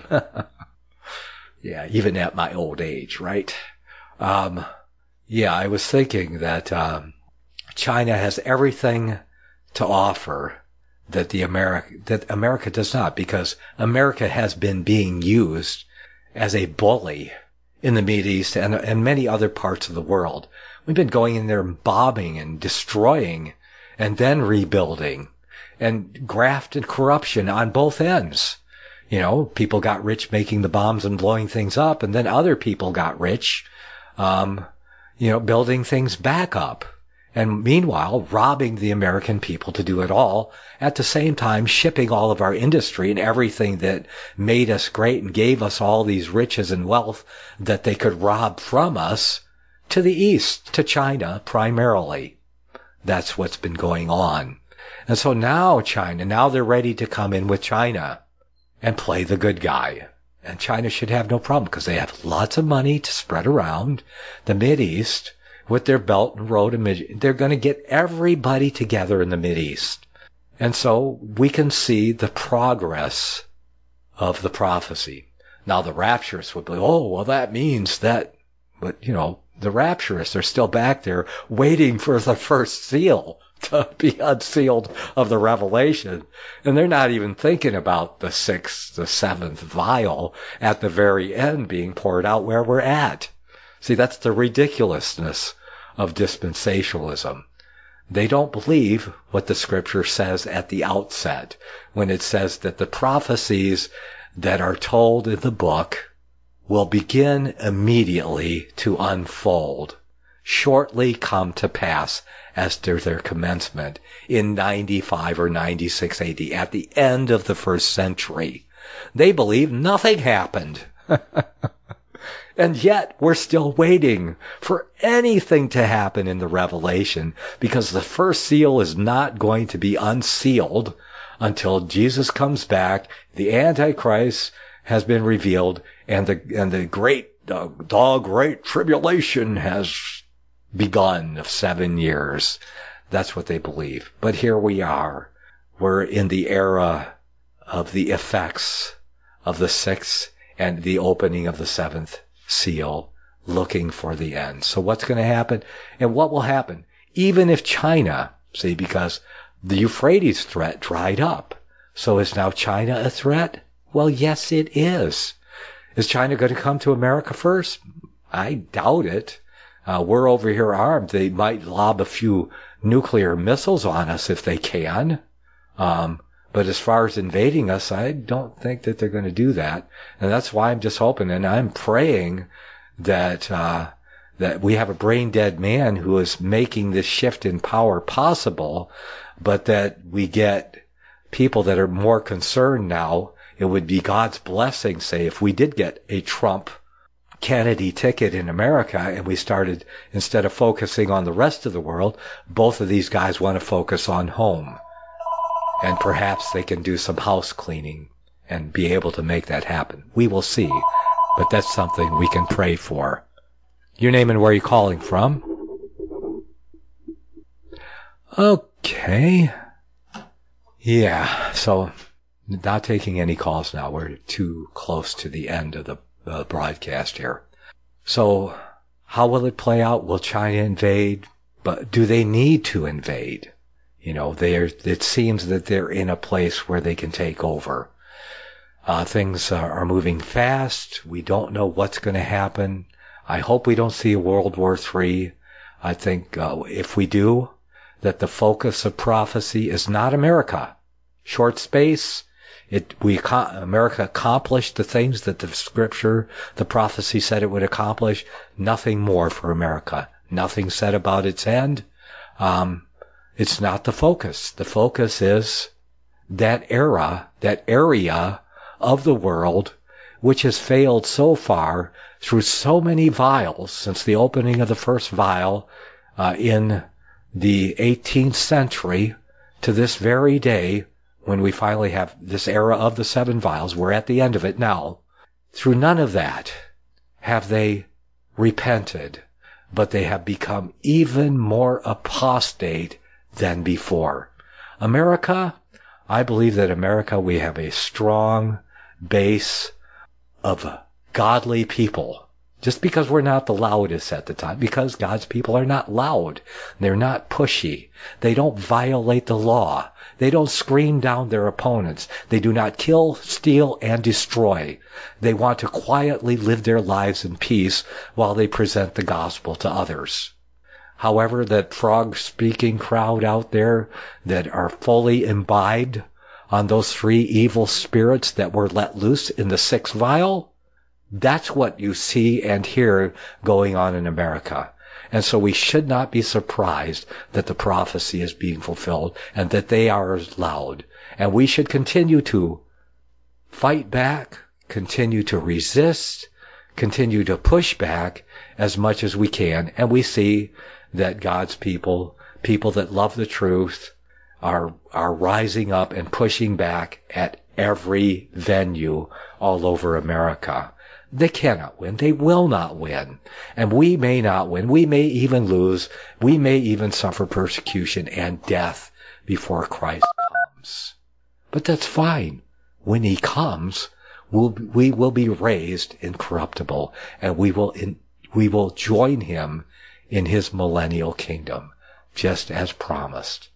S1: Yeah, even at my old age, right? Um, yeah, I was thinking that um, China has everything to offer that the America that America does not, because America has been being used as a bully in the Middle East and, and many other parts of the world. We've been going in there and bombing and destroying and then rebuilding, and graft and corruption on both ends. You know, people got rich making the bombs and blowing things up, and then other people got rich, um, you know, building things back up. And meanwhile, robbing the American people to do it all, at the same time shipping all of our industry and everything that made us great and gave us all these riches and wealth that they could rob from us to the East, to China primarily. That's what's been going on. And so now China, now they're ready to come in with China and play the good guy. And China should have no problem because they have lots of money to spread around the Mideast with their Belt and Road. They're going to get everybody together in the Mideast. And so we can see the progress of the prophecy. Now the rapturists would be, oh, well, that means that, but, you know, the rapturists are still back there waiting for the first seal to be unsealed of the revelation. And they're not even thinking about the sixth, the seventh vial at the very end being poured out where we're at. See, that's the ridiculousness of dispensationalism. They don't believe what the scripture says at the outset, when it says that the prophecies that are told in the book will begin immediately to unfold, shortly come to pass as to their commencement in ninety-five or ninety-six A D, at the end of the first century. They believe nothing happened. And yet we're still waiting for anything to happen in the Revelation, because the first seal is not going to be unsealed until Jesus comes back, the Antichrist has been revealed, and the and the great uh, the great tribulation has begun of seven years. That's what they believe. But here we are. We're in the era of the effects of the sixth and the opening of the seventh seal, looking for the end. So what's going to happen? And what will happen? Even if China, see, because the Euphrates threat dried up. So is now China a threat? Well, yes, it is. Is China going to come to America first? I doubt it. Uh, we're over here armed. They might lob a few nuclear missiles on us if they can. Um, but as far as invading us, I don't think that they're going to do that. And that's why I'm just hoping, and I'm praying that uh, that we have a brain-dead man who is making this shift in power possible, but that we get people that are more concerned now. It would be God's blessing, say, if we did get a Trump Kennedy ticket in America and we started, instead of focusing on the rest of the world, both of these guys want to focus on home. And perhaps they can do some house cleaning and be able to make that happen. We will see. But that's something we can pray for. Your name and where you're calling from? Okay. Yeah, so not taking any calls now. We're too close to the end of the uh, broadcast here. So how will it play out? Will China invade? But do they need to invade? You know, they're, it seems that they're in a place where they can take over. Uh, things are, are moving fast. We don't know what's going to happen. I hope we don't see a World War Three. I think uh, if we do, that the focus of prophecy is not America. Short space. It we America accomplished the things that the scripture, the prophecy said it would accomplish. Nothing more for America. Nothing said about its end. Um, it's not the focus. The focus is that era, that area of the world which has failed so far through so many vials since the opening of the first vial uh, in the eighteenth century to this very day, when we finally have this era of the seven vials. We're at the end of it now. Through none of that have they repented, but they have become even more apostate than before. America, I believe that America, we have a strong base of godly people. Just because we're not the loudest at the time, because God's people are not loud. They're not pushy. They don't violate the law. They don't scream down their opponents. They do not kill, steal, and destroy. They want to quietly live their lives in peace while they present the gospel to others. However, that frog-speaking crowd out there that are fully imbibed on those three evil spirits that were let loose in the sixth vial, that's what you see and hear going on in America. And so we should not be surprised that the prophecy is being fulfilled and that they are loud. And we should continue to fight back, continue to resist, continue to push back as much as we can. And we see that God's people, people that love the truth, are are rising up and pushing back at every venue all over America. They cannot win. They will not win. And we may not win. We may even lose. We may even suffer persecution and death before Christ comes. But that's fine. When he comes, we'll, we will be raised incorruptible, and we will in, we will join him in his millennial kingdom, just as promised.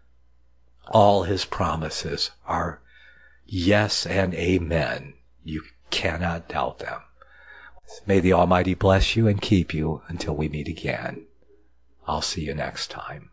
S1: All his promises are yes and amen. You cannot doubt them. May the Almighty bless you and keep you until we meet again. I'll see you next time.